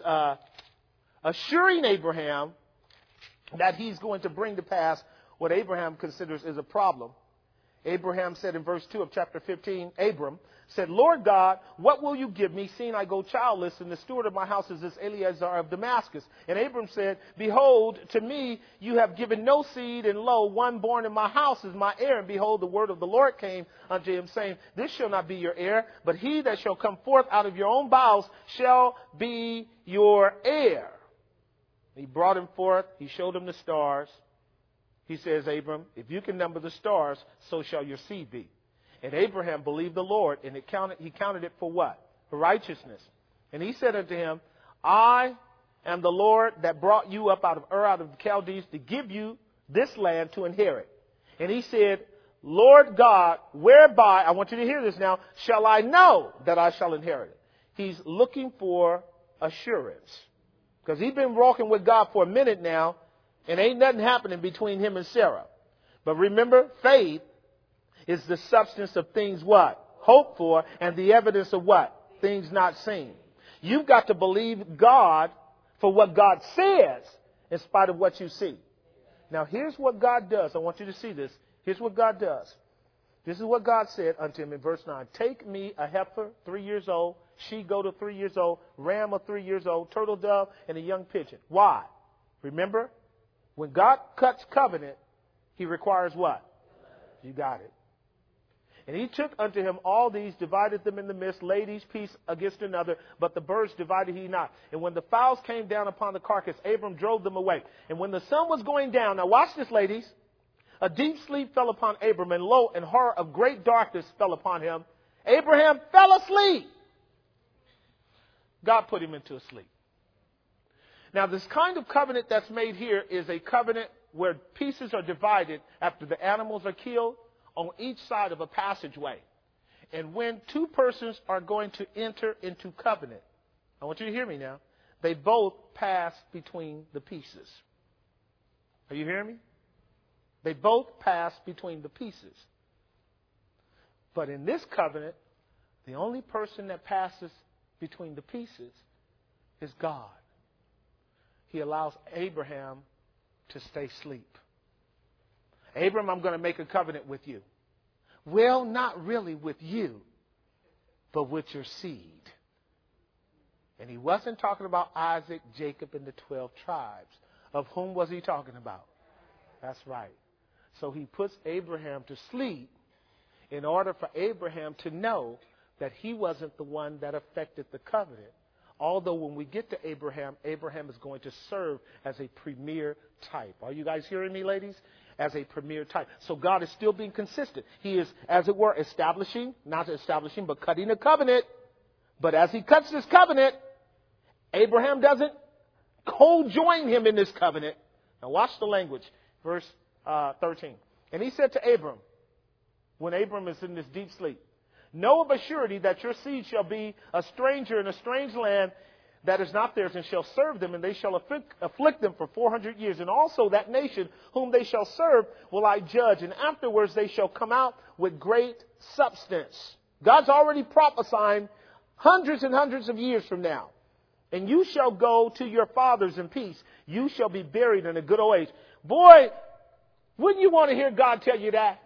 assuring Abraham that he's going to bring to pass what Abraham considers is a problem. Abraham said in verse 2 of chapter 15, Abram said, Lord God, what will you give me, seeing I go childless, and the steward of my house is this Eliezer of Damascus? And Abram said, behold, to me you have given no seed, and lo, one born in my house is my heir. And behold, the word of the Lord came unto him, saying, this shall not be your heir, but he that shall come forth out of your own bowels shall be your heir. He brought him forth, he showed him the stars. He says, Abram, if you can number the stars, so shall your seed be. And Abraham believed the Lord, and he counted it for what? For righteousness. And he said unto him, I am the Lord that brought you up out of Ur, out of the Chaldees, to give you this land to inherit. And he said, Lord God, whereby, I want you to hear this now, shall I know that I shall inherit it? He's looking for assurance. Because he's been walking with God for a minute now, and ain't nothing happening between him and Sarah. But remember, faith is the substance of things what? Hoped for, and the evidence of what? Things not seen. You've got to believe God for what God says in spite of what you see. Now here's what God does. I want you to see this. Here's what God does. This is what God said unto him in verse 9. Take me a heifer, 3 years old, she-goat of 3 years old, ram of 3 years old, turtle dove, and a young pigeon. Why? Remember? When God cuts covenant, he requires what? You got it. And he took unto him all these, divided them in the midst, laid each piece against another, but the birds divided he not. And when the fowls came down upon the carcass, Abram drove them away. And when the sun was going down, now watch this, ladies, a deep sleep fell upon Abram, and lo, and horror of great darkness fell upon him. Abraham fell asleep. God put him into a sleep. Now, this kind of covenant that's made here is a covenant where pieces are divided after the animals are killed on each side of a passageway. And when two persons are going to enter into covenant, I want you to hear me now, they both pass between the pieces. Are you hearing me? They both pass between the pieces. But in this covenant, the only person that passes between the pieces is God. He allows Abraham to stay asleep. Abram, I'm going to make a covenant with you. Well, not really with you, but with your seed. And he wasn't talking about Isaac, Jacob, and the 12 tribes. Of whom was he talking about? That's right. So he puts Abraham to sleep in order for Abraham to know that he wasn't the one that affected the covenant. Although when we get to Abraham, Abraham is going to serve as a premier type. Are you guys hearing me, ladies? As a premier type. So God is still being consistent. He is, as it were, establishing, not establishing, but cutting a covenant. But as he cuts this covenant, Abraham doesn't co-join him in this covenant. Now watch the language. Verse 13. And he said to Abram, when Abram is in this deep sleep, know of a surety that your seed shall be a stranger in a strange land that is not theirs, and shall serve them, and they shall afflict them for 400 years. And also that nation whom they shall serve will I judge, and afterwards they shall come out with great substance. God's already prophesying hundreds and hundreds of years from now. And you shall go to your fathers in peace. You shall be buried in a good old age. Boy, wouldn't you want to hear God tell you that?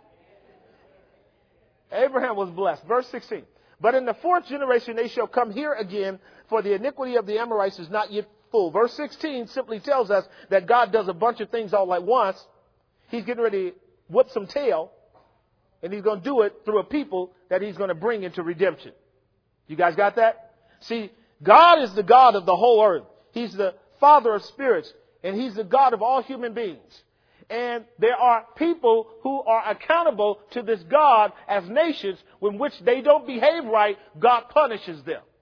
Abraham was blessed. Verse 16. But in the fourth generation they shall come here again, for the iniquity of the Amorites is not yet full. Verse 16 simply tells us that God does a bunch of things all at once. He's getting ready to whip some tail, and he's going to do it through a people that he's going to bring into redemption. You guys got that? See, God is the God of the whole earth. He's the Father of spirits, and he's the God of all human beings. And there are people who are accountable to this God as nations. When which they don't behave right, God punishes them.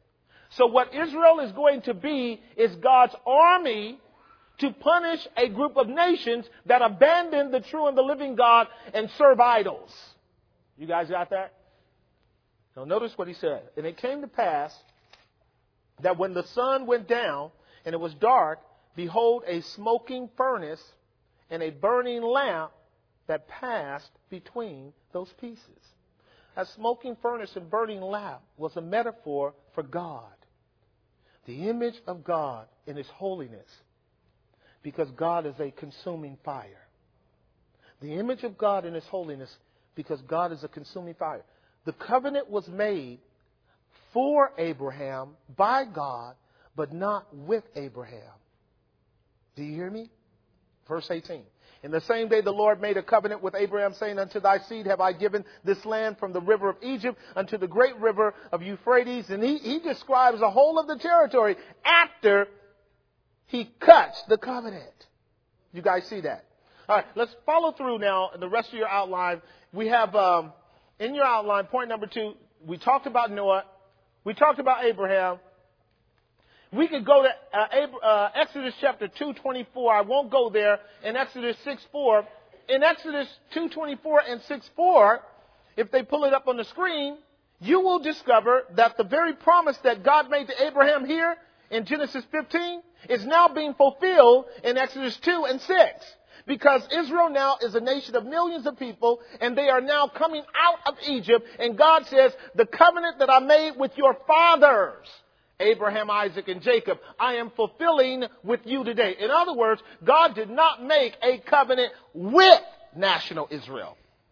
So what Israel is going to be is God's army to punish a group of nations that abandon the true and the living God and serve idols. You guys got that? Now notice what he said. And it came to pass that when the sun went down and it was dark, behold, a smoking furnace and a burning lamp that passed between those pieces. A smoking furnace and burning lamp was a metaphor for God. The image of God in His holiness, because God is a consuming fire. The image of God in His holiness, because God is a consuming fire. The covenant was made for Abraham by God, but not with Abraham. Do you hear me? Verse 18. In the same day the Lord made a covenant with Abraham, saying, unto thy seed have I given this land from the river of Egypt unto the great river of Euphrates. And he describes the whole of the territory after he cuts the covenant. You guys see that? All right, let's follow through now in the rest of your outline. We have in your outline, point number 2, we talked about Noah. We talked about Abraham. We could go to Exodus chapter 2:24. I won't go there. In Exodus 6:4. In Exodus 2:24 and 6:4, if they pull it up on the screen, you will discover that the very promise that God made to Abraham here in Genesis 15 is now being fulfilled in Exodus 2 and 6. Because Israel now is a nation of millions of people, and they are now coming out of Egypt. And God says, the covenant that I made with your fathers, Abraham, Isaac, and Jacob, I am fulfilling with you today. In other words, God did not make a covenant with national Israel.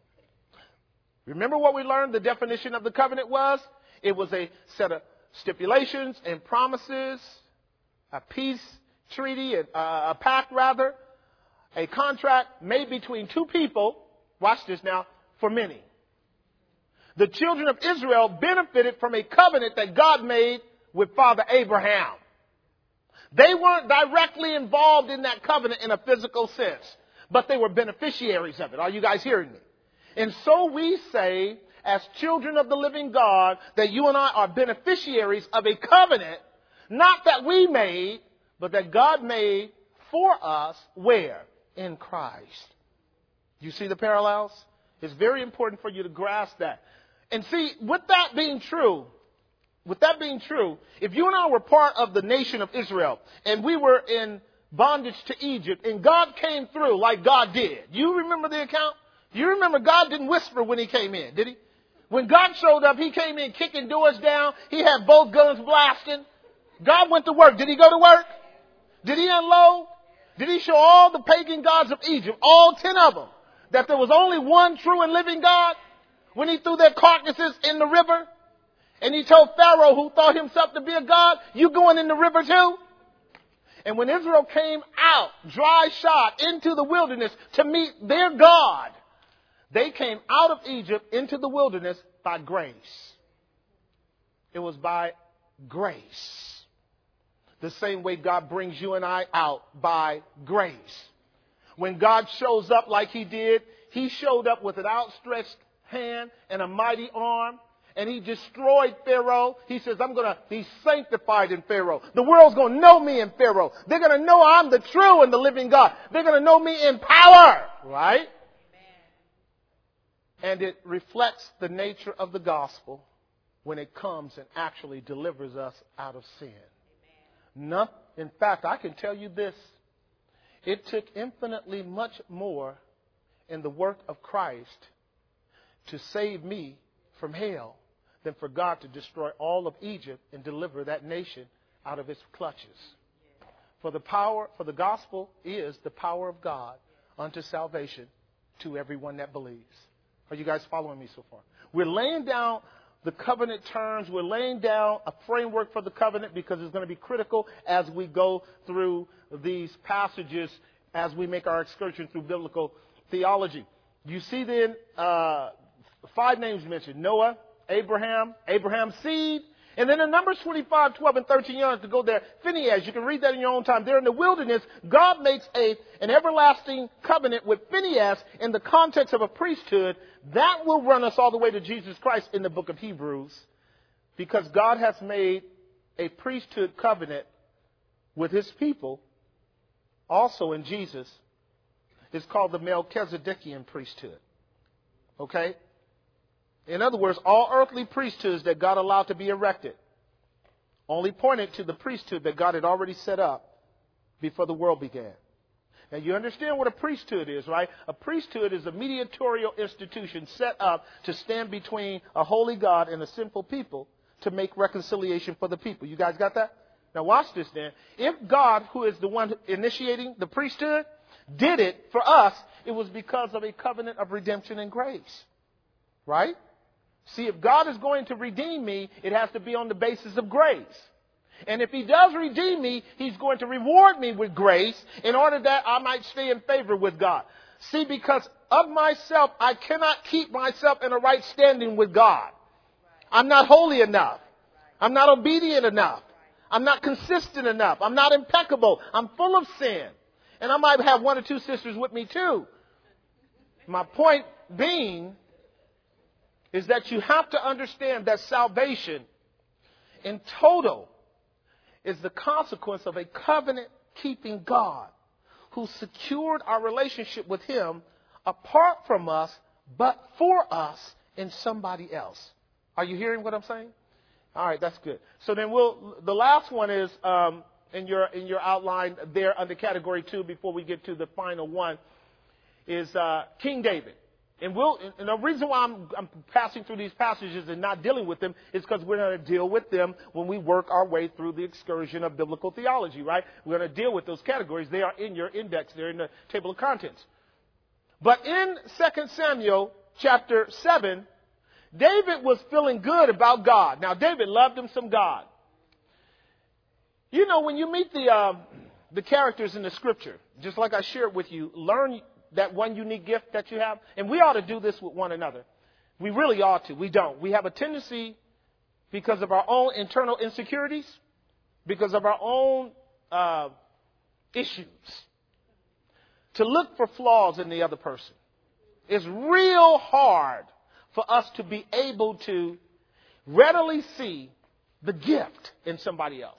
Remember what we learned the definition of the covenant was? It was a set of stipulations and promises, a peace treaty, a pact rather, a contract made between two people, watch this now, for many. The children of Israel benefited from a covenant that God made with Father Abraham. They weren't directly involved in that covenant in a physical sense, but they were beneficiaries of it. Are you guys hearing me? And so we say, as children of the living God, that you and I are beneficiaries of a covenant, not that we made, but that God made for us, where? In Christ. You see the parallels? It's very important for you to grasp that. And see, with that being true, if you and I were part of the nation of Israel and we were in bondage to Egypt and God came through like God did. You remember the account? You remember God didn't whisper when He came in, did He? When God showed up, He came in kicking doors down. He had both guns blasting. God went to work. Did He go to work? Did He unload? Did He show all the pagan gods of Egypt, all 10 of them, that there was only one true and living God when He threw their carcasses in the river? And He told Pharaoh, who thought himself to be a god, you going in the river too? And when Israel came out, dry shod, into the wilderness to meet their God, they came out of Egypt into the wilderness by grace. It was by grace. The same way God brings you and I out, by grace. When God shows up like He did, He showed up with an outstretched hand and a mighty arm. And He destroyed Pharaoh. He says, I'm going to be sanctified in Pharaoh. The world's going to know me in Pharaoh. They're going to know I'm the true and the living God. They're going to know me in power. Right? Amen. And it reflects the nature of the gospel when it comes and actually delivers us out of sin. In fact, I can tell you this. It took infinitely much more in the work of Christ to save me from hell than for God to destroy all of Egypt and deliver that nation out of its clutches. For the gospel is the power of God unto salvation to everyone that believes. Are you guys following me so far? We're laying down the covenant terms. We're laying down a framework for the covenant because it's going to be critical as we go through these passages, as we make our excursion through biblical theology. You see then 5 names mentioned: Noah, Abraham, Abraham's seed, and then in Numbers 25, 12, and 13, you don't have to go there. Phinehas, you can read that in your own time. There in the wilderness, God makes an everlasting covenant with Phinehas in the context of a priesthood. That will run us all the way to Jesus Christ in the book of Hebrews, because God has made a priesthood covenant with his people, also in Jesus, is called the Melchizedekian priesthood. Okay? In other words, all earthly priesthoods that God allowed to be erected only pointed to the priesthood that God had already set up before the world began. Now, you understand what a priesthood is, right? A priesthood is a mediatorial institution set up to stand between a holy God and a sinful people to make reconciliation for the people. You guys got that? Now, watch this then. If God, who is the one initiating the priesthood, did it for us, it was because of a covenant of redemption and grace. Right? See, if God is going to redeem me, it has to be on the basis of grace. And if he does redeem me, he's going to reward me with grace in order that I might stay in favor with God. See, because of myself, I cannot keep myself in a right standing with God. I'm not holy enough. I'm not obedient enough. I'm not consistent enough. I'm not impeccable. I'm full of sin. And I might have one or two sisters with me too. My point being is that you have to understand that salvation in total is the consequence of a covenant-keeping God who secured our relationship with him apart from us, but for us in somebody else. Are you hearing what I'm saying? All right, that's good. So then the last one is in your outline there under category 2 before we get to the final one is King David. And the reason why I'm passing through these passages and not dealing with them is because we're going to deal with them when we work our way through the excursion of biblical theology, right? We're going to deal with those categories. They are in your index. They're in the table of contents. But in 2 Samuel chapter 7, David was feeling good about God. Now, David loved him some God. You know, when you meet the characters in the scripture, just like I shared with you, learn that one unique gift that you have. And we ought to do this with one another. We really ought to. We don't. We have a tendency, because of our own internal insecurities, because of our own issues, to look for flaws in the other person. It's real hard for us to be able to readily see the gift in somebody else.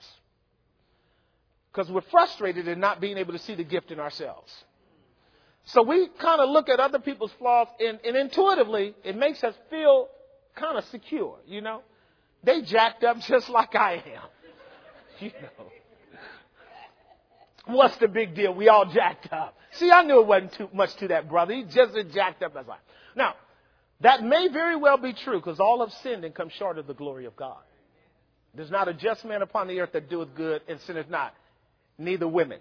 Because we're frustrated in not being able to see the gift in ourselves. So we kind of look at other people's flaws and intuitively it makes us feel kind of secure, you know. They jacked up just like I am. You know. What's the big deal? We all jacked up. See, I knew it wasn't too much to that brother. He just as jacked up as I am. Now, that may very well be true because all have sinned and come short of the glory of God. There's not a just man upon the earth that doeth good and sinneth not, neither women.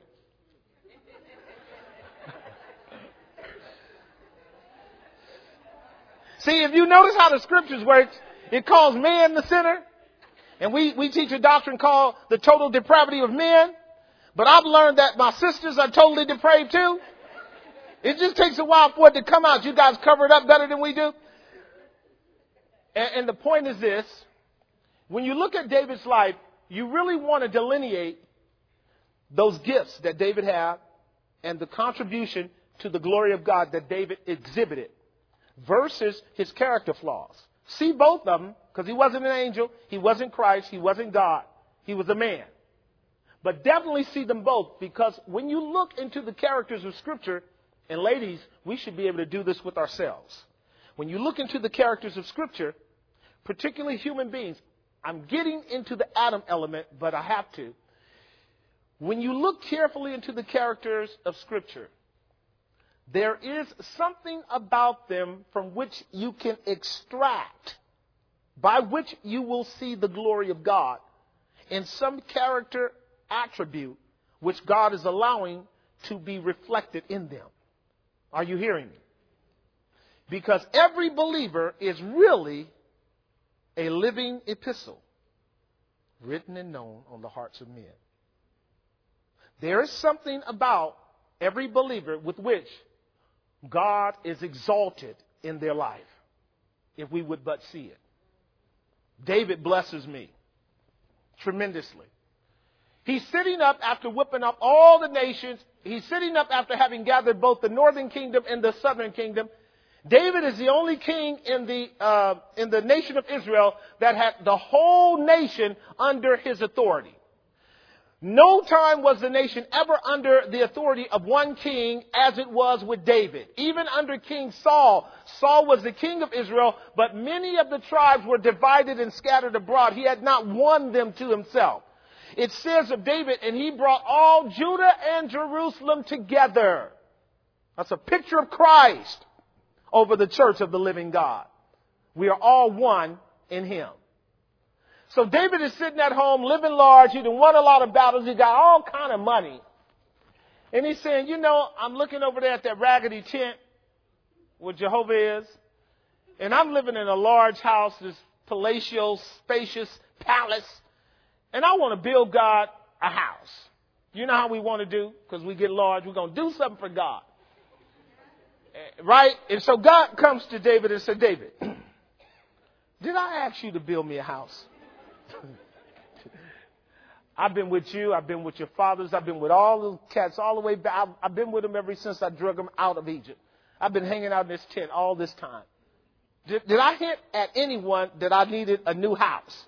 See, if you notice how the scriptures work, it calls man the sinner. And we teach a doctrine called the total depravity of men. But I've learned that my sisters are totally depraved too. It just takes a while for it to come out. You guys cover it up better than we do. And the point is this. When you look at David's life, you really want to delineate those gifts that David had and the contribution to the glory of God that David exhibited versus his character flaws. See both of them, because he wasn't an angel, he wasn't Christ, he wasn't God, he was a man. But definitely see them both, because when you look into the characters of Scripture, and ladies, we should be able to do this with ourselves. When you look into the characters of Scripture, particularly human beings, I'm getting into the Adam element, but I have to. When you look carefully into the characters of Scripture, there is something about them from which you can extract, by which you will see the glory of God in some character attribute which God is allowing to be reflected in them. Are you hearing me? Because every believer is really a living epistle written and known on the hearts of men. There is something about every believer with which God is exalted in their life, if we would but see it. David blesses me tremendously. He's sitting up after whipping up all the nations. He's sitting up after having gathered both the northern kingdom and the southern kingdom. David is the only king in the nation of Israel that had the whole nation under his authority. No time was the nation ever under the authority of one king as it was with David. Even under King Saul, Saul was the king of Israel, but many of the tribes were divided and scattered abroad. He had not won them to himself. It says of David, and he brought all Judah and Jerusalem together. That's a picture of Christ over the church of the living God. We are all one in him. So David is sitting at home, living large. He done won a lot of battles. He got all kind of money. And he's saying, you know, I'm looking over there at that raggedy tent where Jehovah is. And I'm living in a large house, this palatial, spacious palace. And I want to build God a house. You know how we want to do? Because we get large. We're going to do something for God. Right? And so God comes to David and said, David, did I ask you to build me a house? I've been with you. I've been with your fathers. I've been with all the cats all the way back. I've been with them ever since I drug them out of Egypt. I've been hanging out in this tent all this time. Did I hint at anyone that I needed a new house?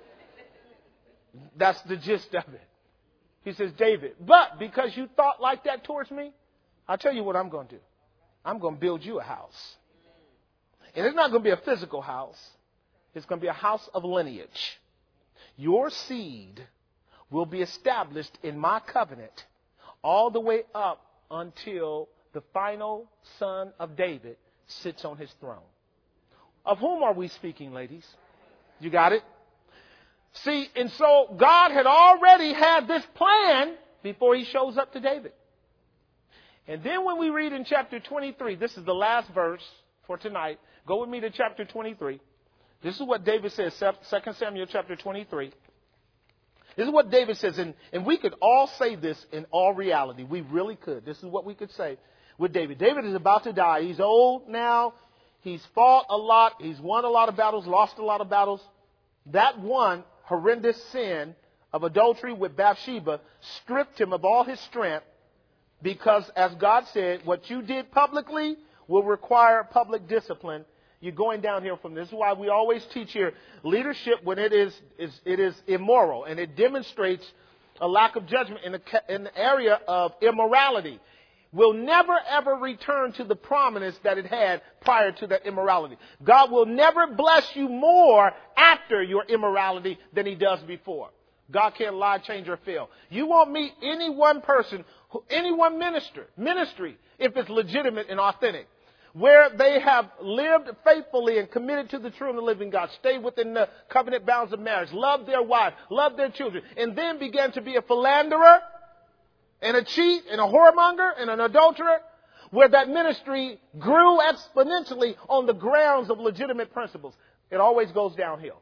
That's the gist of it. He says, David, but because you thought like that towards me, I'll tell you what I'm going to do. I'm going to build you a house. And it's not going to be a physical house. It's going to be a house of lineage. Your seed will be established in my covenant all the way up until the final son of David sits on his throne. Of whom are we speaking, ladies? You got it? See, and so God had already had this plan before he shows up to David. And then when we read in chapter 23, this is the last verse for tonight. Go with me to chapter 23. This is what David says, 2 Samuel chapter 23. This is what David says, and we could all say this in all reality. We really could. This is what we could say with David. David is about to die. He's old now. He's fought a lot. He's won a lot of battles, lost a lot of battles. That one horrendous sin of adultery with Bathsheba stripped him of all his strength because, as God said, what you did publicly will require public discipline. You're going downhill from this. This is why we always teach here leadership when it is immoral, and it demonstrates a lack of judgment in the area of immorality. Will never ever return to the prominence that it had prior to that immorality. God will never bless you more after your immorality than he does before. God can't lie, change, or fail. You won't meet any one person, any one ministry, if it's legitimate and authentic, where they have lived faithfully and committed to the true and the living God, stay within the covenant bounds of marriage, love their wife, love their children, and then began to be a philanderer and a cheat and a whoremonger and an adulterer, where that ministry grew exponentially on the grounds of legitimate principles. It always goes downhill.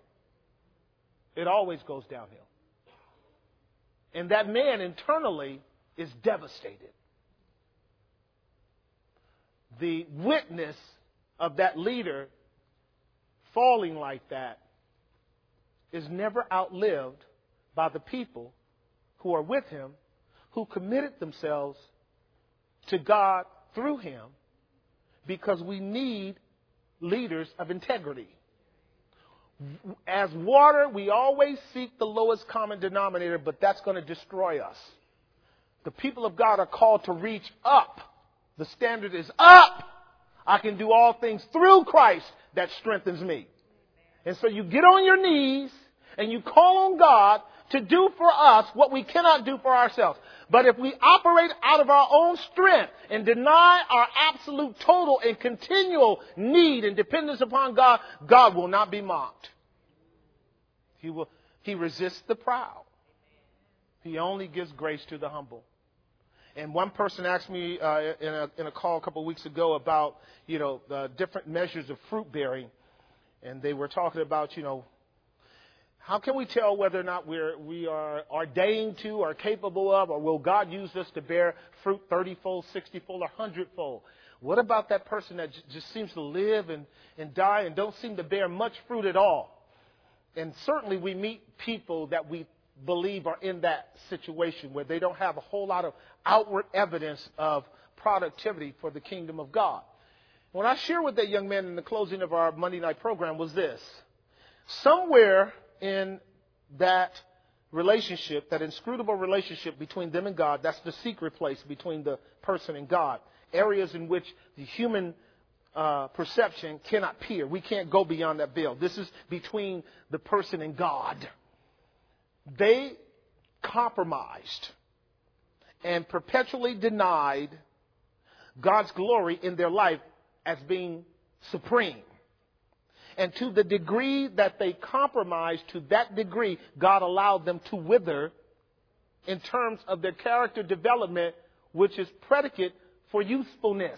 It always goes downhill. And that man internally is devastated. The witness of that leader falling like that is never outlived by the people who are with him, who committed themselves to God through him, because we need leaders of integrity. As water, we always seek the lowest common denominator, but that's going to destroy us. The people of God are called to reach up. The standard is up. I can do all things through Christ that strengthens me. And so you get on your knees and you call on God to do for us what we cannot do for ourselves. But if we operate out of our own strength and deny our absolute, total, and continual need and dependence upon God, God will not be mocked. He resists the proud. He only gives grace to the humble. And one person asked me in a call a couple of weeks ago about, the different measures of fruit bearing. And they were talking about, how can we tell whether or not we are ordained to or capable of, or will God use us to bear fruit 30-fold, 60-fold, or 100-fold? What about that person that just seems to live and die and don't seem to bear much fruit at all? And certainly we meet people that we believe are in that situation where they don't have a whole lot of outward evidence of productivity for the kingdom of God. What I shared with that young man in the closing of our Monday night program was this. Somewhere in that relationship, that inscrutable relationship between them and God, that's the secret place between the person and God. Areas in which the human perception cannot peer. We can't go beyond that veil. This is between the person and God. They compromised and perpetually denied God's glory in their life as being supreme. And to the degree that they compromised, to that degree, God allowed them to wither in terms of their character development, which is predicate for youthfulness.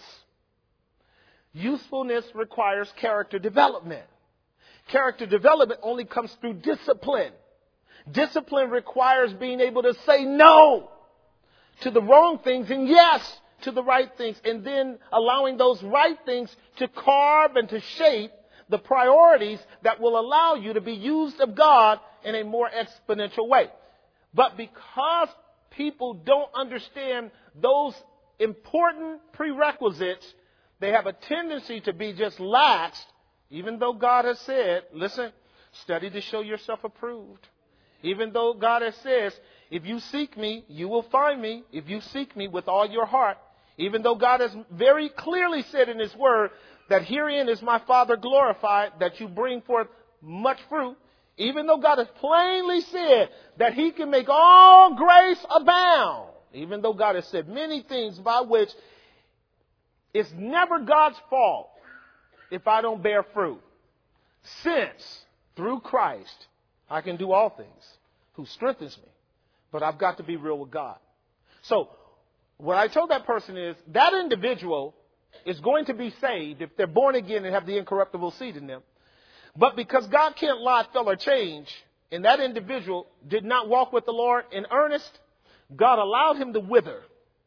Youthfulness requires character development. Character development only comes through discipline. Discipline requires being able to say no to the wrong things and yes to the right things, and then allowing those right things to carve and to shape the priorities that will allow you to be used of God in a more exponential way. But because people don't understand those important prerequisites, they have a tendency to be just lax, even though God has said, listen, study to show yourself approved. Even though God has said, if you seek me, you will find me, if you seek me with all your heart. Even though God has very clearly said in His Word that herein is my Father glorified, that you bring forth much fruit. Even though God has plainly said that He can make all grace abound. Even though God has said many things by which it's never God's fault if I don't bear fruit. Since, through Christ, I can do all things, who strengthens me. But I've got to be real with God. So, what I told that person is, that individual is going to be saved if they're born again and have the incorruptible seed in them. But because God can't lie, fail, or change, and that individual did not walk with the Lord in earnest, God allowed him to wither.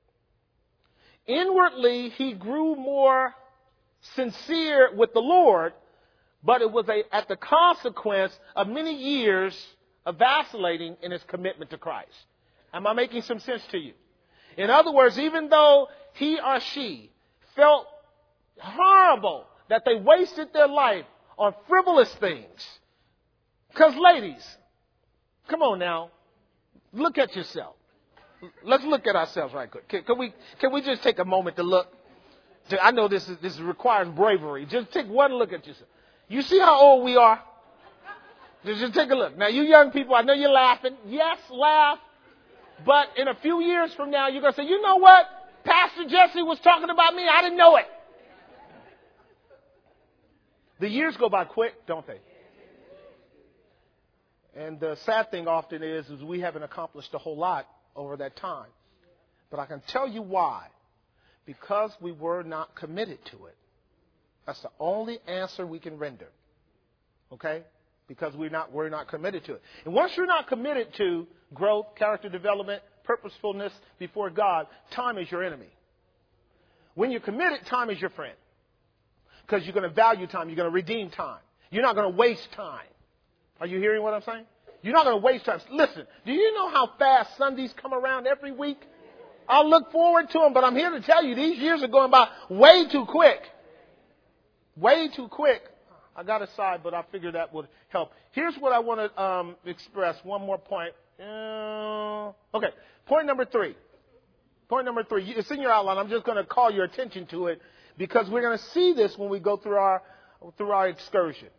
Inwardly, he grew more sincere with the Lord, but it was at the consequence of many years of vacillating in his commitment to Christ. Am I making some sense to you? In other words, even though he or she felt horrible that they wasted their life on frivolous things. Because ladies, come on now, look at yourself. Let's look at ourselves right quick. Can we just take a moment to look? I know this requires bravery. Just take one look at yourself. You see how old we are? Just take a look. Now, you young people, I know you're laughing. Yes, laugh. But in a few years from now, you're going to say, you know what? Pastor Jesse was talking about me. I didn't know it. The years go by quick, don't they? And the sad thing often is we haven't accomplished a whole lot over that time. But I can tell you why. Because we were not committed to it. That's the only answer we can render. Okay? Because we're not committed to it. And once you're not committed to growth, character development, purposefulness before God, time is your enemy. When you're committed, time is your friend. Because you're going to value time. You're going to redeem time. You're not going to waste time. Are you hearing what I'm saying? You're not going to waste time. Listen, do you know how fast Sundays come around every week? I'll look forward to them, but I'm here to tell you these years are going by way too quick. Way too quick. I got a side, but I figured that would help. Here's what I want to express. One more point. Okay. Point number 3. Point number 3. It's in your outline. I'm just going to call your attention to it because we're going to see this when we go through our excursion.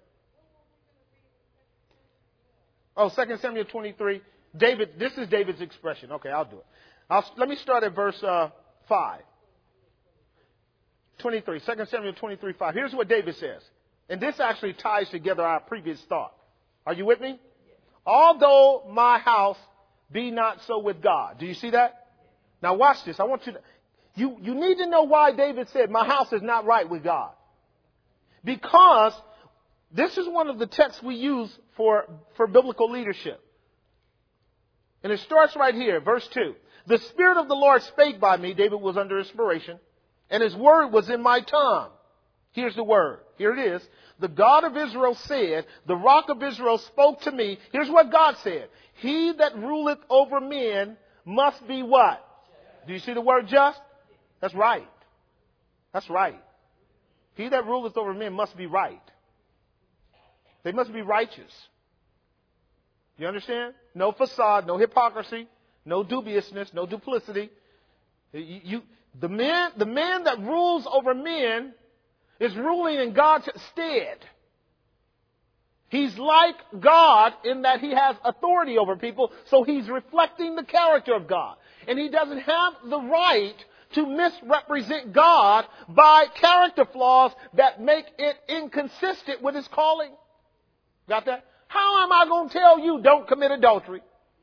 Oh, 2 Samuel 23. This is David's expression. Okay, I'll do it. Let me start at verse 5. 23. 2 Samuel 23, 5. Here's what David says. And this actually ties together our previous thought. Are you with me? Although my house be not so with God. Do you see that? Now watch this. I want you to, you need to know why David said my house is not right with God. Because this is one of the texts we use for biblical leadership. And it starts right here, verse 2. The Spirit of the Lord spake by me. David was under inspiration. And His word was in my tongue. Here's the word. Here it is. The God of Israel said, the rock of Israel spoke to me. Here's what God said. He that ruleth over men must be what? Do you see the word just? That's right. That's right. He that ruleth over men must be right. They must be righteous. You understand? No facade, no hypocrisy, no dubiousness, no duplicity. The man that rules over men is ruling in God's stead. He's like God in that he has authority over people, so he's reflecting the character of God. And he doesn't have the right to misrepresent God by character flaws that make it inconsistent with his calling. Got that? How am I going to tell you don't commit adultery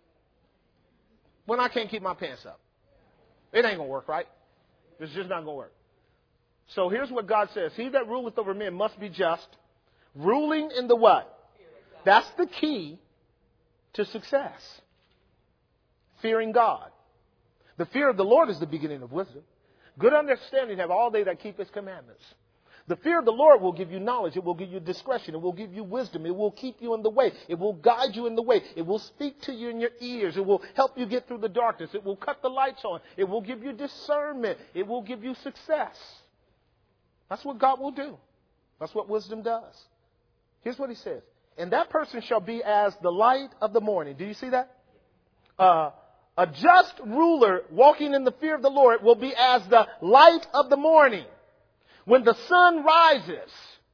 when I can't keep my pants up? It ain't going to work, right? It's just not going to work. So here's what God says. He that ruleth over men must be just, ruling in the what? That's the key to success. Fearing God. The fear of the Lord is the beginning of wisdom. Good understanding have all they that keep his commandments. The fear of the Lord will give you knowledge. It will give you discretion. It will give you wisdom. It will keep you in the way. It will guide you in the way. It will speak to you in your ears. It will help you get through the darkness. It will cut the lights on. It will give you discernment. It will give you success. That's what God will do. That's what wisdom does. Here's what he says. And that person shall be as the light of the morning. Do you see that? A just ruler walking in the fear of the Lord will be as the light of the morning. When the sun rises,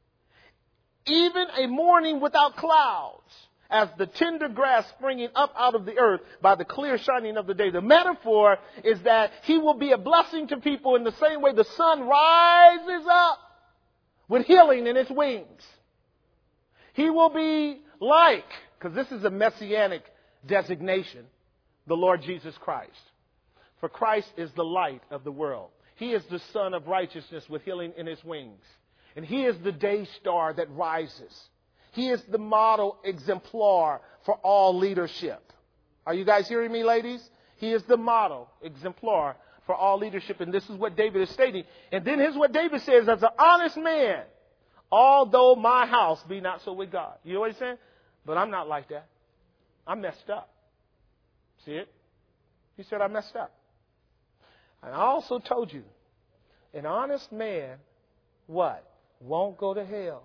even a morning without clouds, as the tender grass springing up out of the earth by the clear shining of the day. The metaphor is that he will be a blessing to people in the same way the sun rises up with healing in its wings. He will be like, because this is a messianic designation, the Lord Jesus Christ. For Christ is the light of the world. He is the Son of righteousness with healing in his wings. And he is the day star that rises. He is the model exemplar for all leadership. Are you guys hearing me, ladies? He is the model exemplar for all leadership. And this is what David is stating. And then here's what David says, as an honest man, although my house be not so with God. You know what he's saying? But I'm not like that. I'm messed up. See it? He said, I messed up. And I also told you, an honest man, what? Won't go to hell.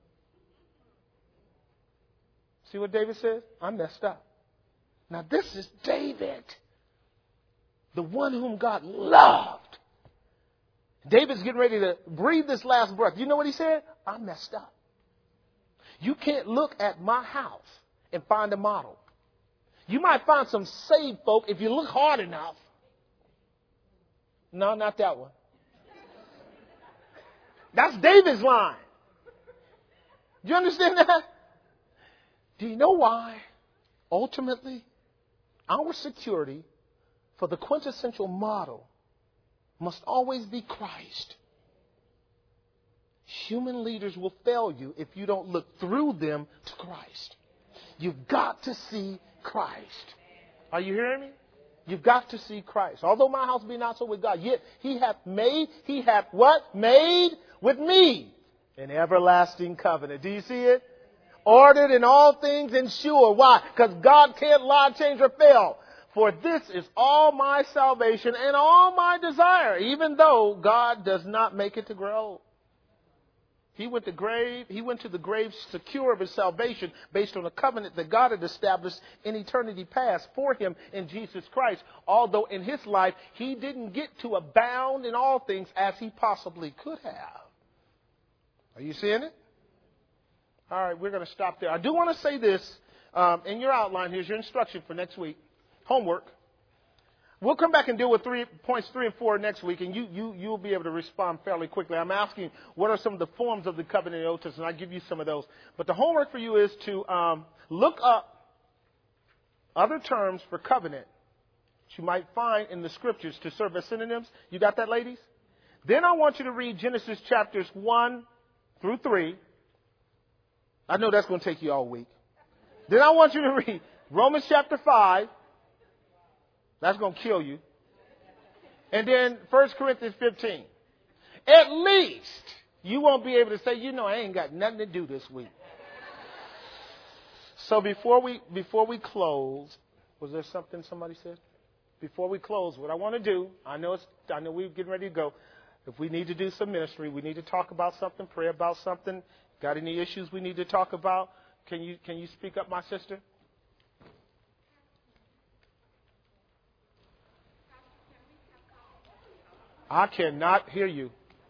See what David says? I'm messed up. Now this is David, the one whom God loved. David's getting ready to breathe this last breath. You know what he said? I'm messed up. You can't look at my house and find a model. You might find some saved folk if you look hard enough. No, not that one. That's David's line. Do you understand that? Do you know why? Ultimately, our security for the quintessential model must always be Christ. Human leaders will fail you if you don't look through them to Christ. You've got to see Christ. Are you hearing me? You've got to see Christ. Although my house be not so with God, yet he hath what? Made with me an everlasting covenant. Do you see it? Ordered in all things and sure. Why? Because God can't lie, change, or fail. For this is all my salvation and all my desire, even though God does not make it to grow. He went to the grave secure of his salvation based on a covenant that God had established in eternity past for him in Jesus Christ. Although in his life, he didn't get to abound in all things as he possibly could have. Are you seeing it? All right, we're going to stop there. I do want to say this in your outline. Here's your instruction for next week. Homework. We'll come back and deal with points 3 and 4 next week, and you'll be able to respond fairly quickly. I'm asking what are some of the forms of the covenant in the Old Testament, and I'll give you some of those. But the homework for you is to look up other terms for covenant that you might find in the Scriptures to serve as synonyms. You got that, ladies? Then I want you to read Genesis chapters 1 through 3. I know that's going to take you all week. Then I want you to read Romans chapter 5. That's going to kill you. And then 1 Corinthians 15. At least you won't be able to say, I ain't got nothing to do this week. So before we close, was there something somebody said? Before we close, what I want to do, I know we're getting ready to go. If we need to do some ministry, we need to talk about something, pray about something. Got any issues we need to talk about? Can you speak up, my sister? I cannot hear you.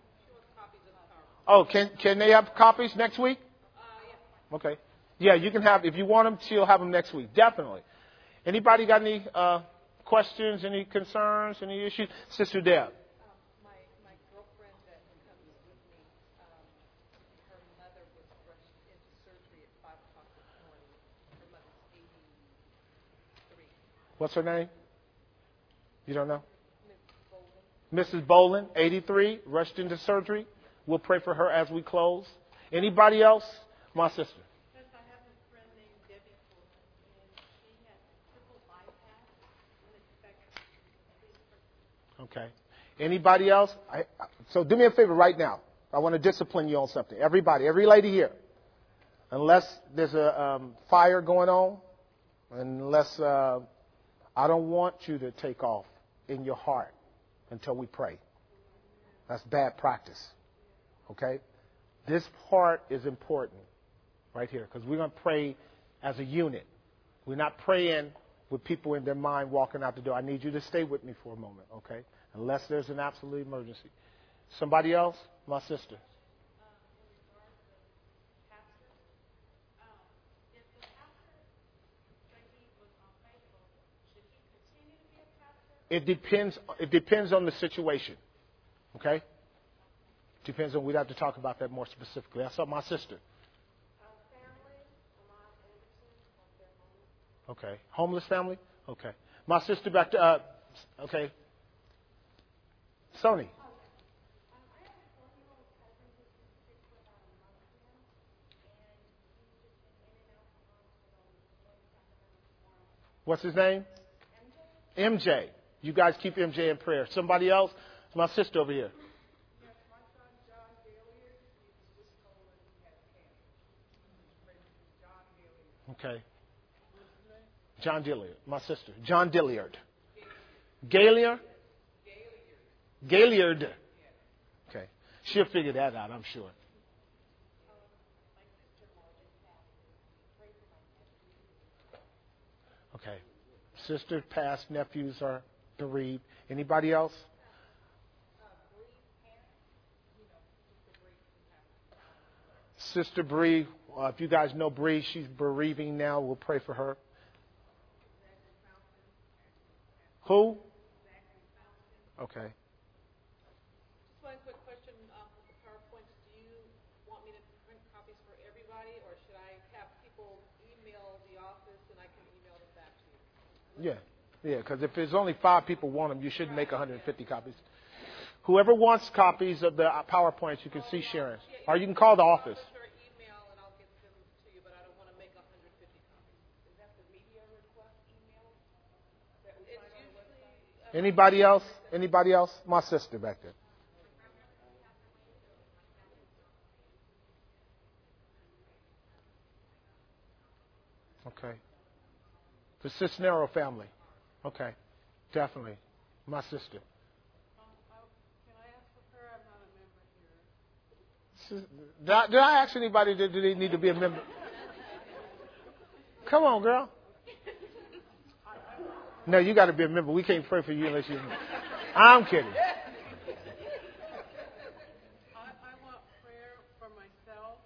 Oh, can they have copies next week? Okay. Yeah, you can have, if you want them, she'll have them next week. Definitely. Anybody got any questions, any concerns, any issues? Sister Deb. My girlfriend that comes with me, her mother was rushed into surgery at 5 o'clock this morning. Her mother's 83. What's her name? You don't know? Mrs. Bolden. Mrs. Boland, 83, rushed into surgery. We'll pray for her as we close. Anybody else? My sister. Yes, I have a friend named Debbie Bolden, and she had triple bypass, unexpected. Okay. Anybody else? So do me a favor right now. I want to discipline you on something. Everybody, every lady here. Unless there's a fire going on, unless I don't want you to take off in your heart until we pray. That's bad practice. Okay? This part is important right here because we're going to pray as a unit. We're not praying with people in their mind walking out the door. I need you to stay with me for a moment, okay? Unless there's an absolute emergency. Somebody else? My sister. It depends on the situation. Okay? Depends on, we'd have to talk about that more specifically. That's up my sister. Okay. Homeless family? Okay. My sister back to, okay. Sony. What's his name? MJ. You guys keep MJ in prayer. Somebody else? My sister over here. Yes, my son John Gilliard, he was just told that he had cancer. John Gilliard. Okay. John Dilliard. My sister. John Dilliard. Galiard? Galiard. Okay. She'll figure that out, I'm sure. Okay. Sister, past, nephews are bereaved. Anybody else? Sister Bree, if you guys know Bree, she's bereaving now. We'll pray for her. Who? Okay. Just one quick question off of the PowerPoints. Do you want me to print copies for everybody, or should I have people email the office and I can email them back to you? Yeah, because if there's only 5 people want them, you shouldn't make 150 copies. Whoever wants copies of the PowerPoints, you can see Sharon. Or you can call the office. Or email and I'll get them to you, but I don't want to make 150 copies. Is that the media request email? It's usually... Anybody else? Anybody else? My sister back there. Okay. The Cisnero family. Okay. Definitely. My sister. Can I ask for prayer? I'm not a member here. Did I ask anybody, do they need to be a member? Come on, girl. No, you got to be a member. We can't pray for you unless you. I'm kidding. I want prayer for myself.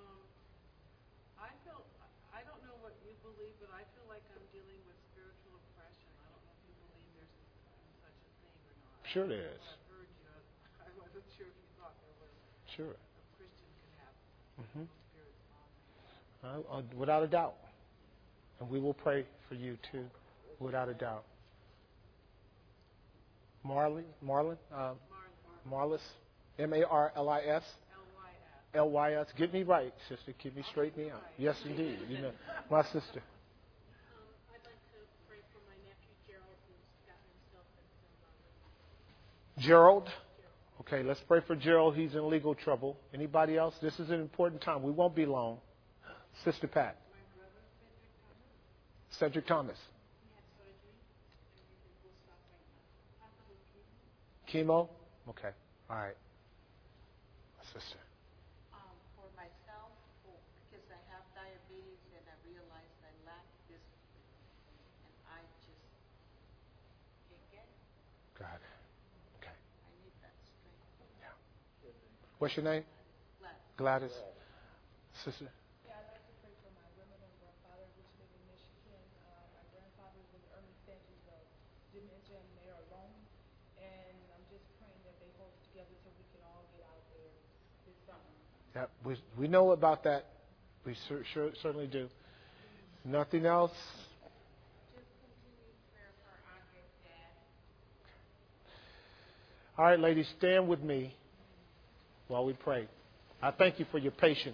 I don't know what you believe, but I feel like I'm dealing with spiritual oppression. I don't know if you believe there's such a thing or not. Sure there is. I heard you. I wasn't sure if you thought there was. Sure. A Christian can have spirits on. Without a doubt. And we will pray for you too, without a doubt. Marlin? Marlis? M-A-R-L-I-S? L-Y-S. Get me right, sister. Keep me straight me out. Yes, indeed. You know, my sister. I'd like to pray for my nephew Gerald, who's got himself in some Gerald? Okay, let's pray for Gerald. He's in legal trouble. Anybody else? This is an important time. We won't be long. Sister Pat. Cedric Thomas. Chemo? Okay. All right. Sister. For myself, because I have diabetes and I realized I lack this, and I just can't get it. Got it. Okay. I need that strength. Yeah. What's your name? Gladys. Gladys. Sister. Yeah, I'd like to pray for my women and grandfather, which live in Michigan. My grandfather is in the early stages of dementia, and they are alone. And I'm just praying that they hold it together so we can all get out there this summer. Yeah, we know about that. We certainly do. Nothing else? Just continue prayer for our good dad. All right, ladies, stand with me while we pray. I thank you for your patience.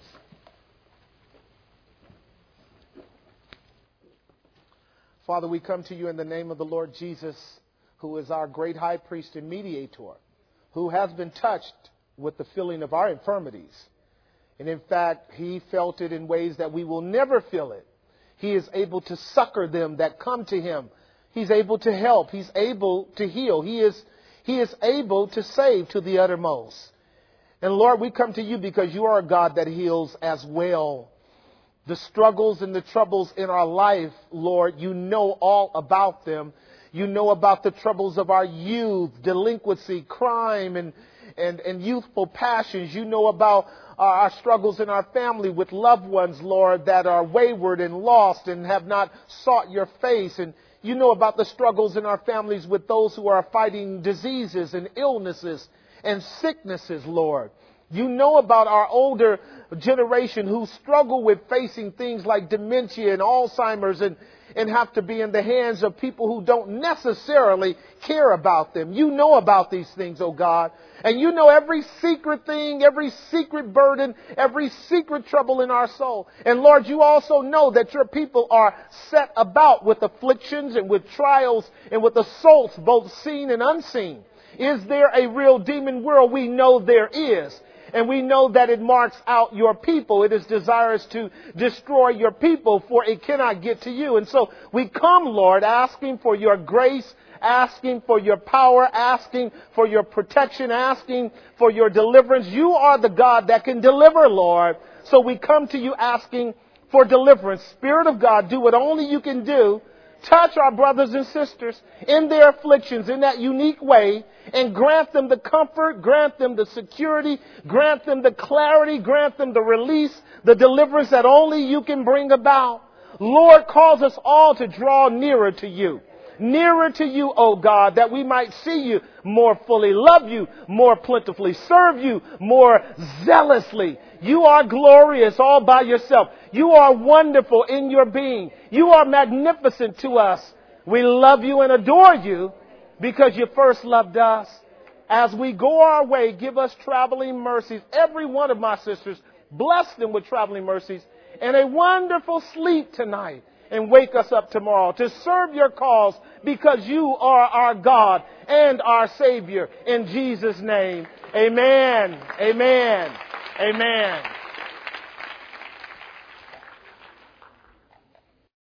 Father, we come to you in the name of the Lord Jesus, who is our great high priest and mediator, who has been touched with the feeling of our infirmities. And in fact, he felt it in ways that we will never feel it. He is able to succor them that come to him. He's able to help. He's able to heal. He is able to save to the uttermost. And Lord, we come to you because you are a God that heals as well. The struggles and the troubles in our life, Lord, you know all about them. You know about the troubles of our youth, delinquency, crime, and youthful passions. You know about our struggles in our family with loved ones, Lord, that are wayward and lost and have not sought your face. And you know about the struggles in our families with those who are fighting diseases and illnesses and sicknesses, Lord. You know about our older generation who struggle with facing things like dementia and Alzheimer's and have to be in the hands of people who don't necessarily care about them. You know about these things, oh God. And you know every secret thing, every secret burden, every secret trouble in our soul. And Lord, you also know that your people are set about with afflictions and with trials and with assaults, both seen and unseen. Is there a real demon world? We know there is. And we know that it marks out your people. It is desirous to destroy your people, for it cannot get to you. And so we come, Lord, asking for your grace, asking for your power, asking for your protection, asking for your deliverance. You are the God that can deliver, Lord. So we come to you asking for deliverance. Spirit of God, do what only you can do. Touch our brothers and sisters in their afflictions in that unique way and grant them the comfort, grant them the security, grant them the clarity, grant them the release, the deliverance that only you can bring about. Lord, cause us all to draw nearer to you. Nearer to you, O God, that we might see you more fully, love you more plentifully, serve you more zealously. You are glorious all by yourself. You are wonderful in your being. You are magnificent to us. We love you and adore you because you first loved us. As we go our way, give us traveling mercies. Every one of my sisters, bless them with traveling mercies and a wonderful sleep tonight. And wake us up tomorrow to serve your cause because you are our God and our Savior. In Jesus' name, amen, amen, amen.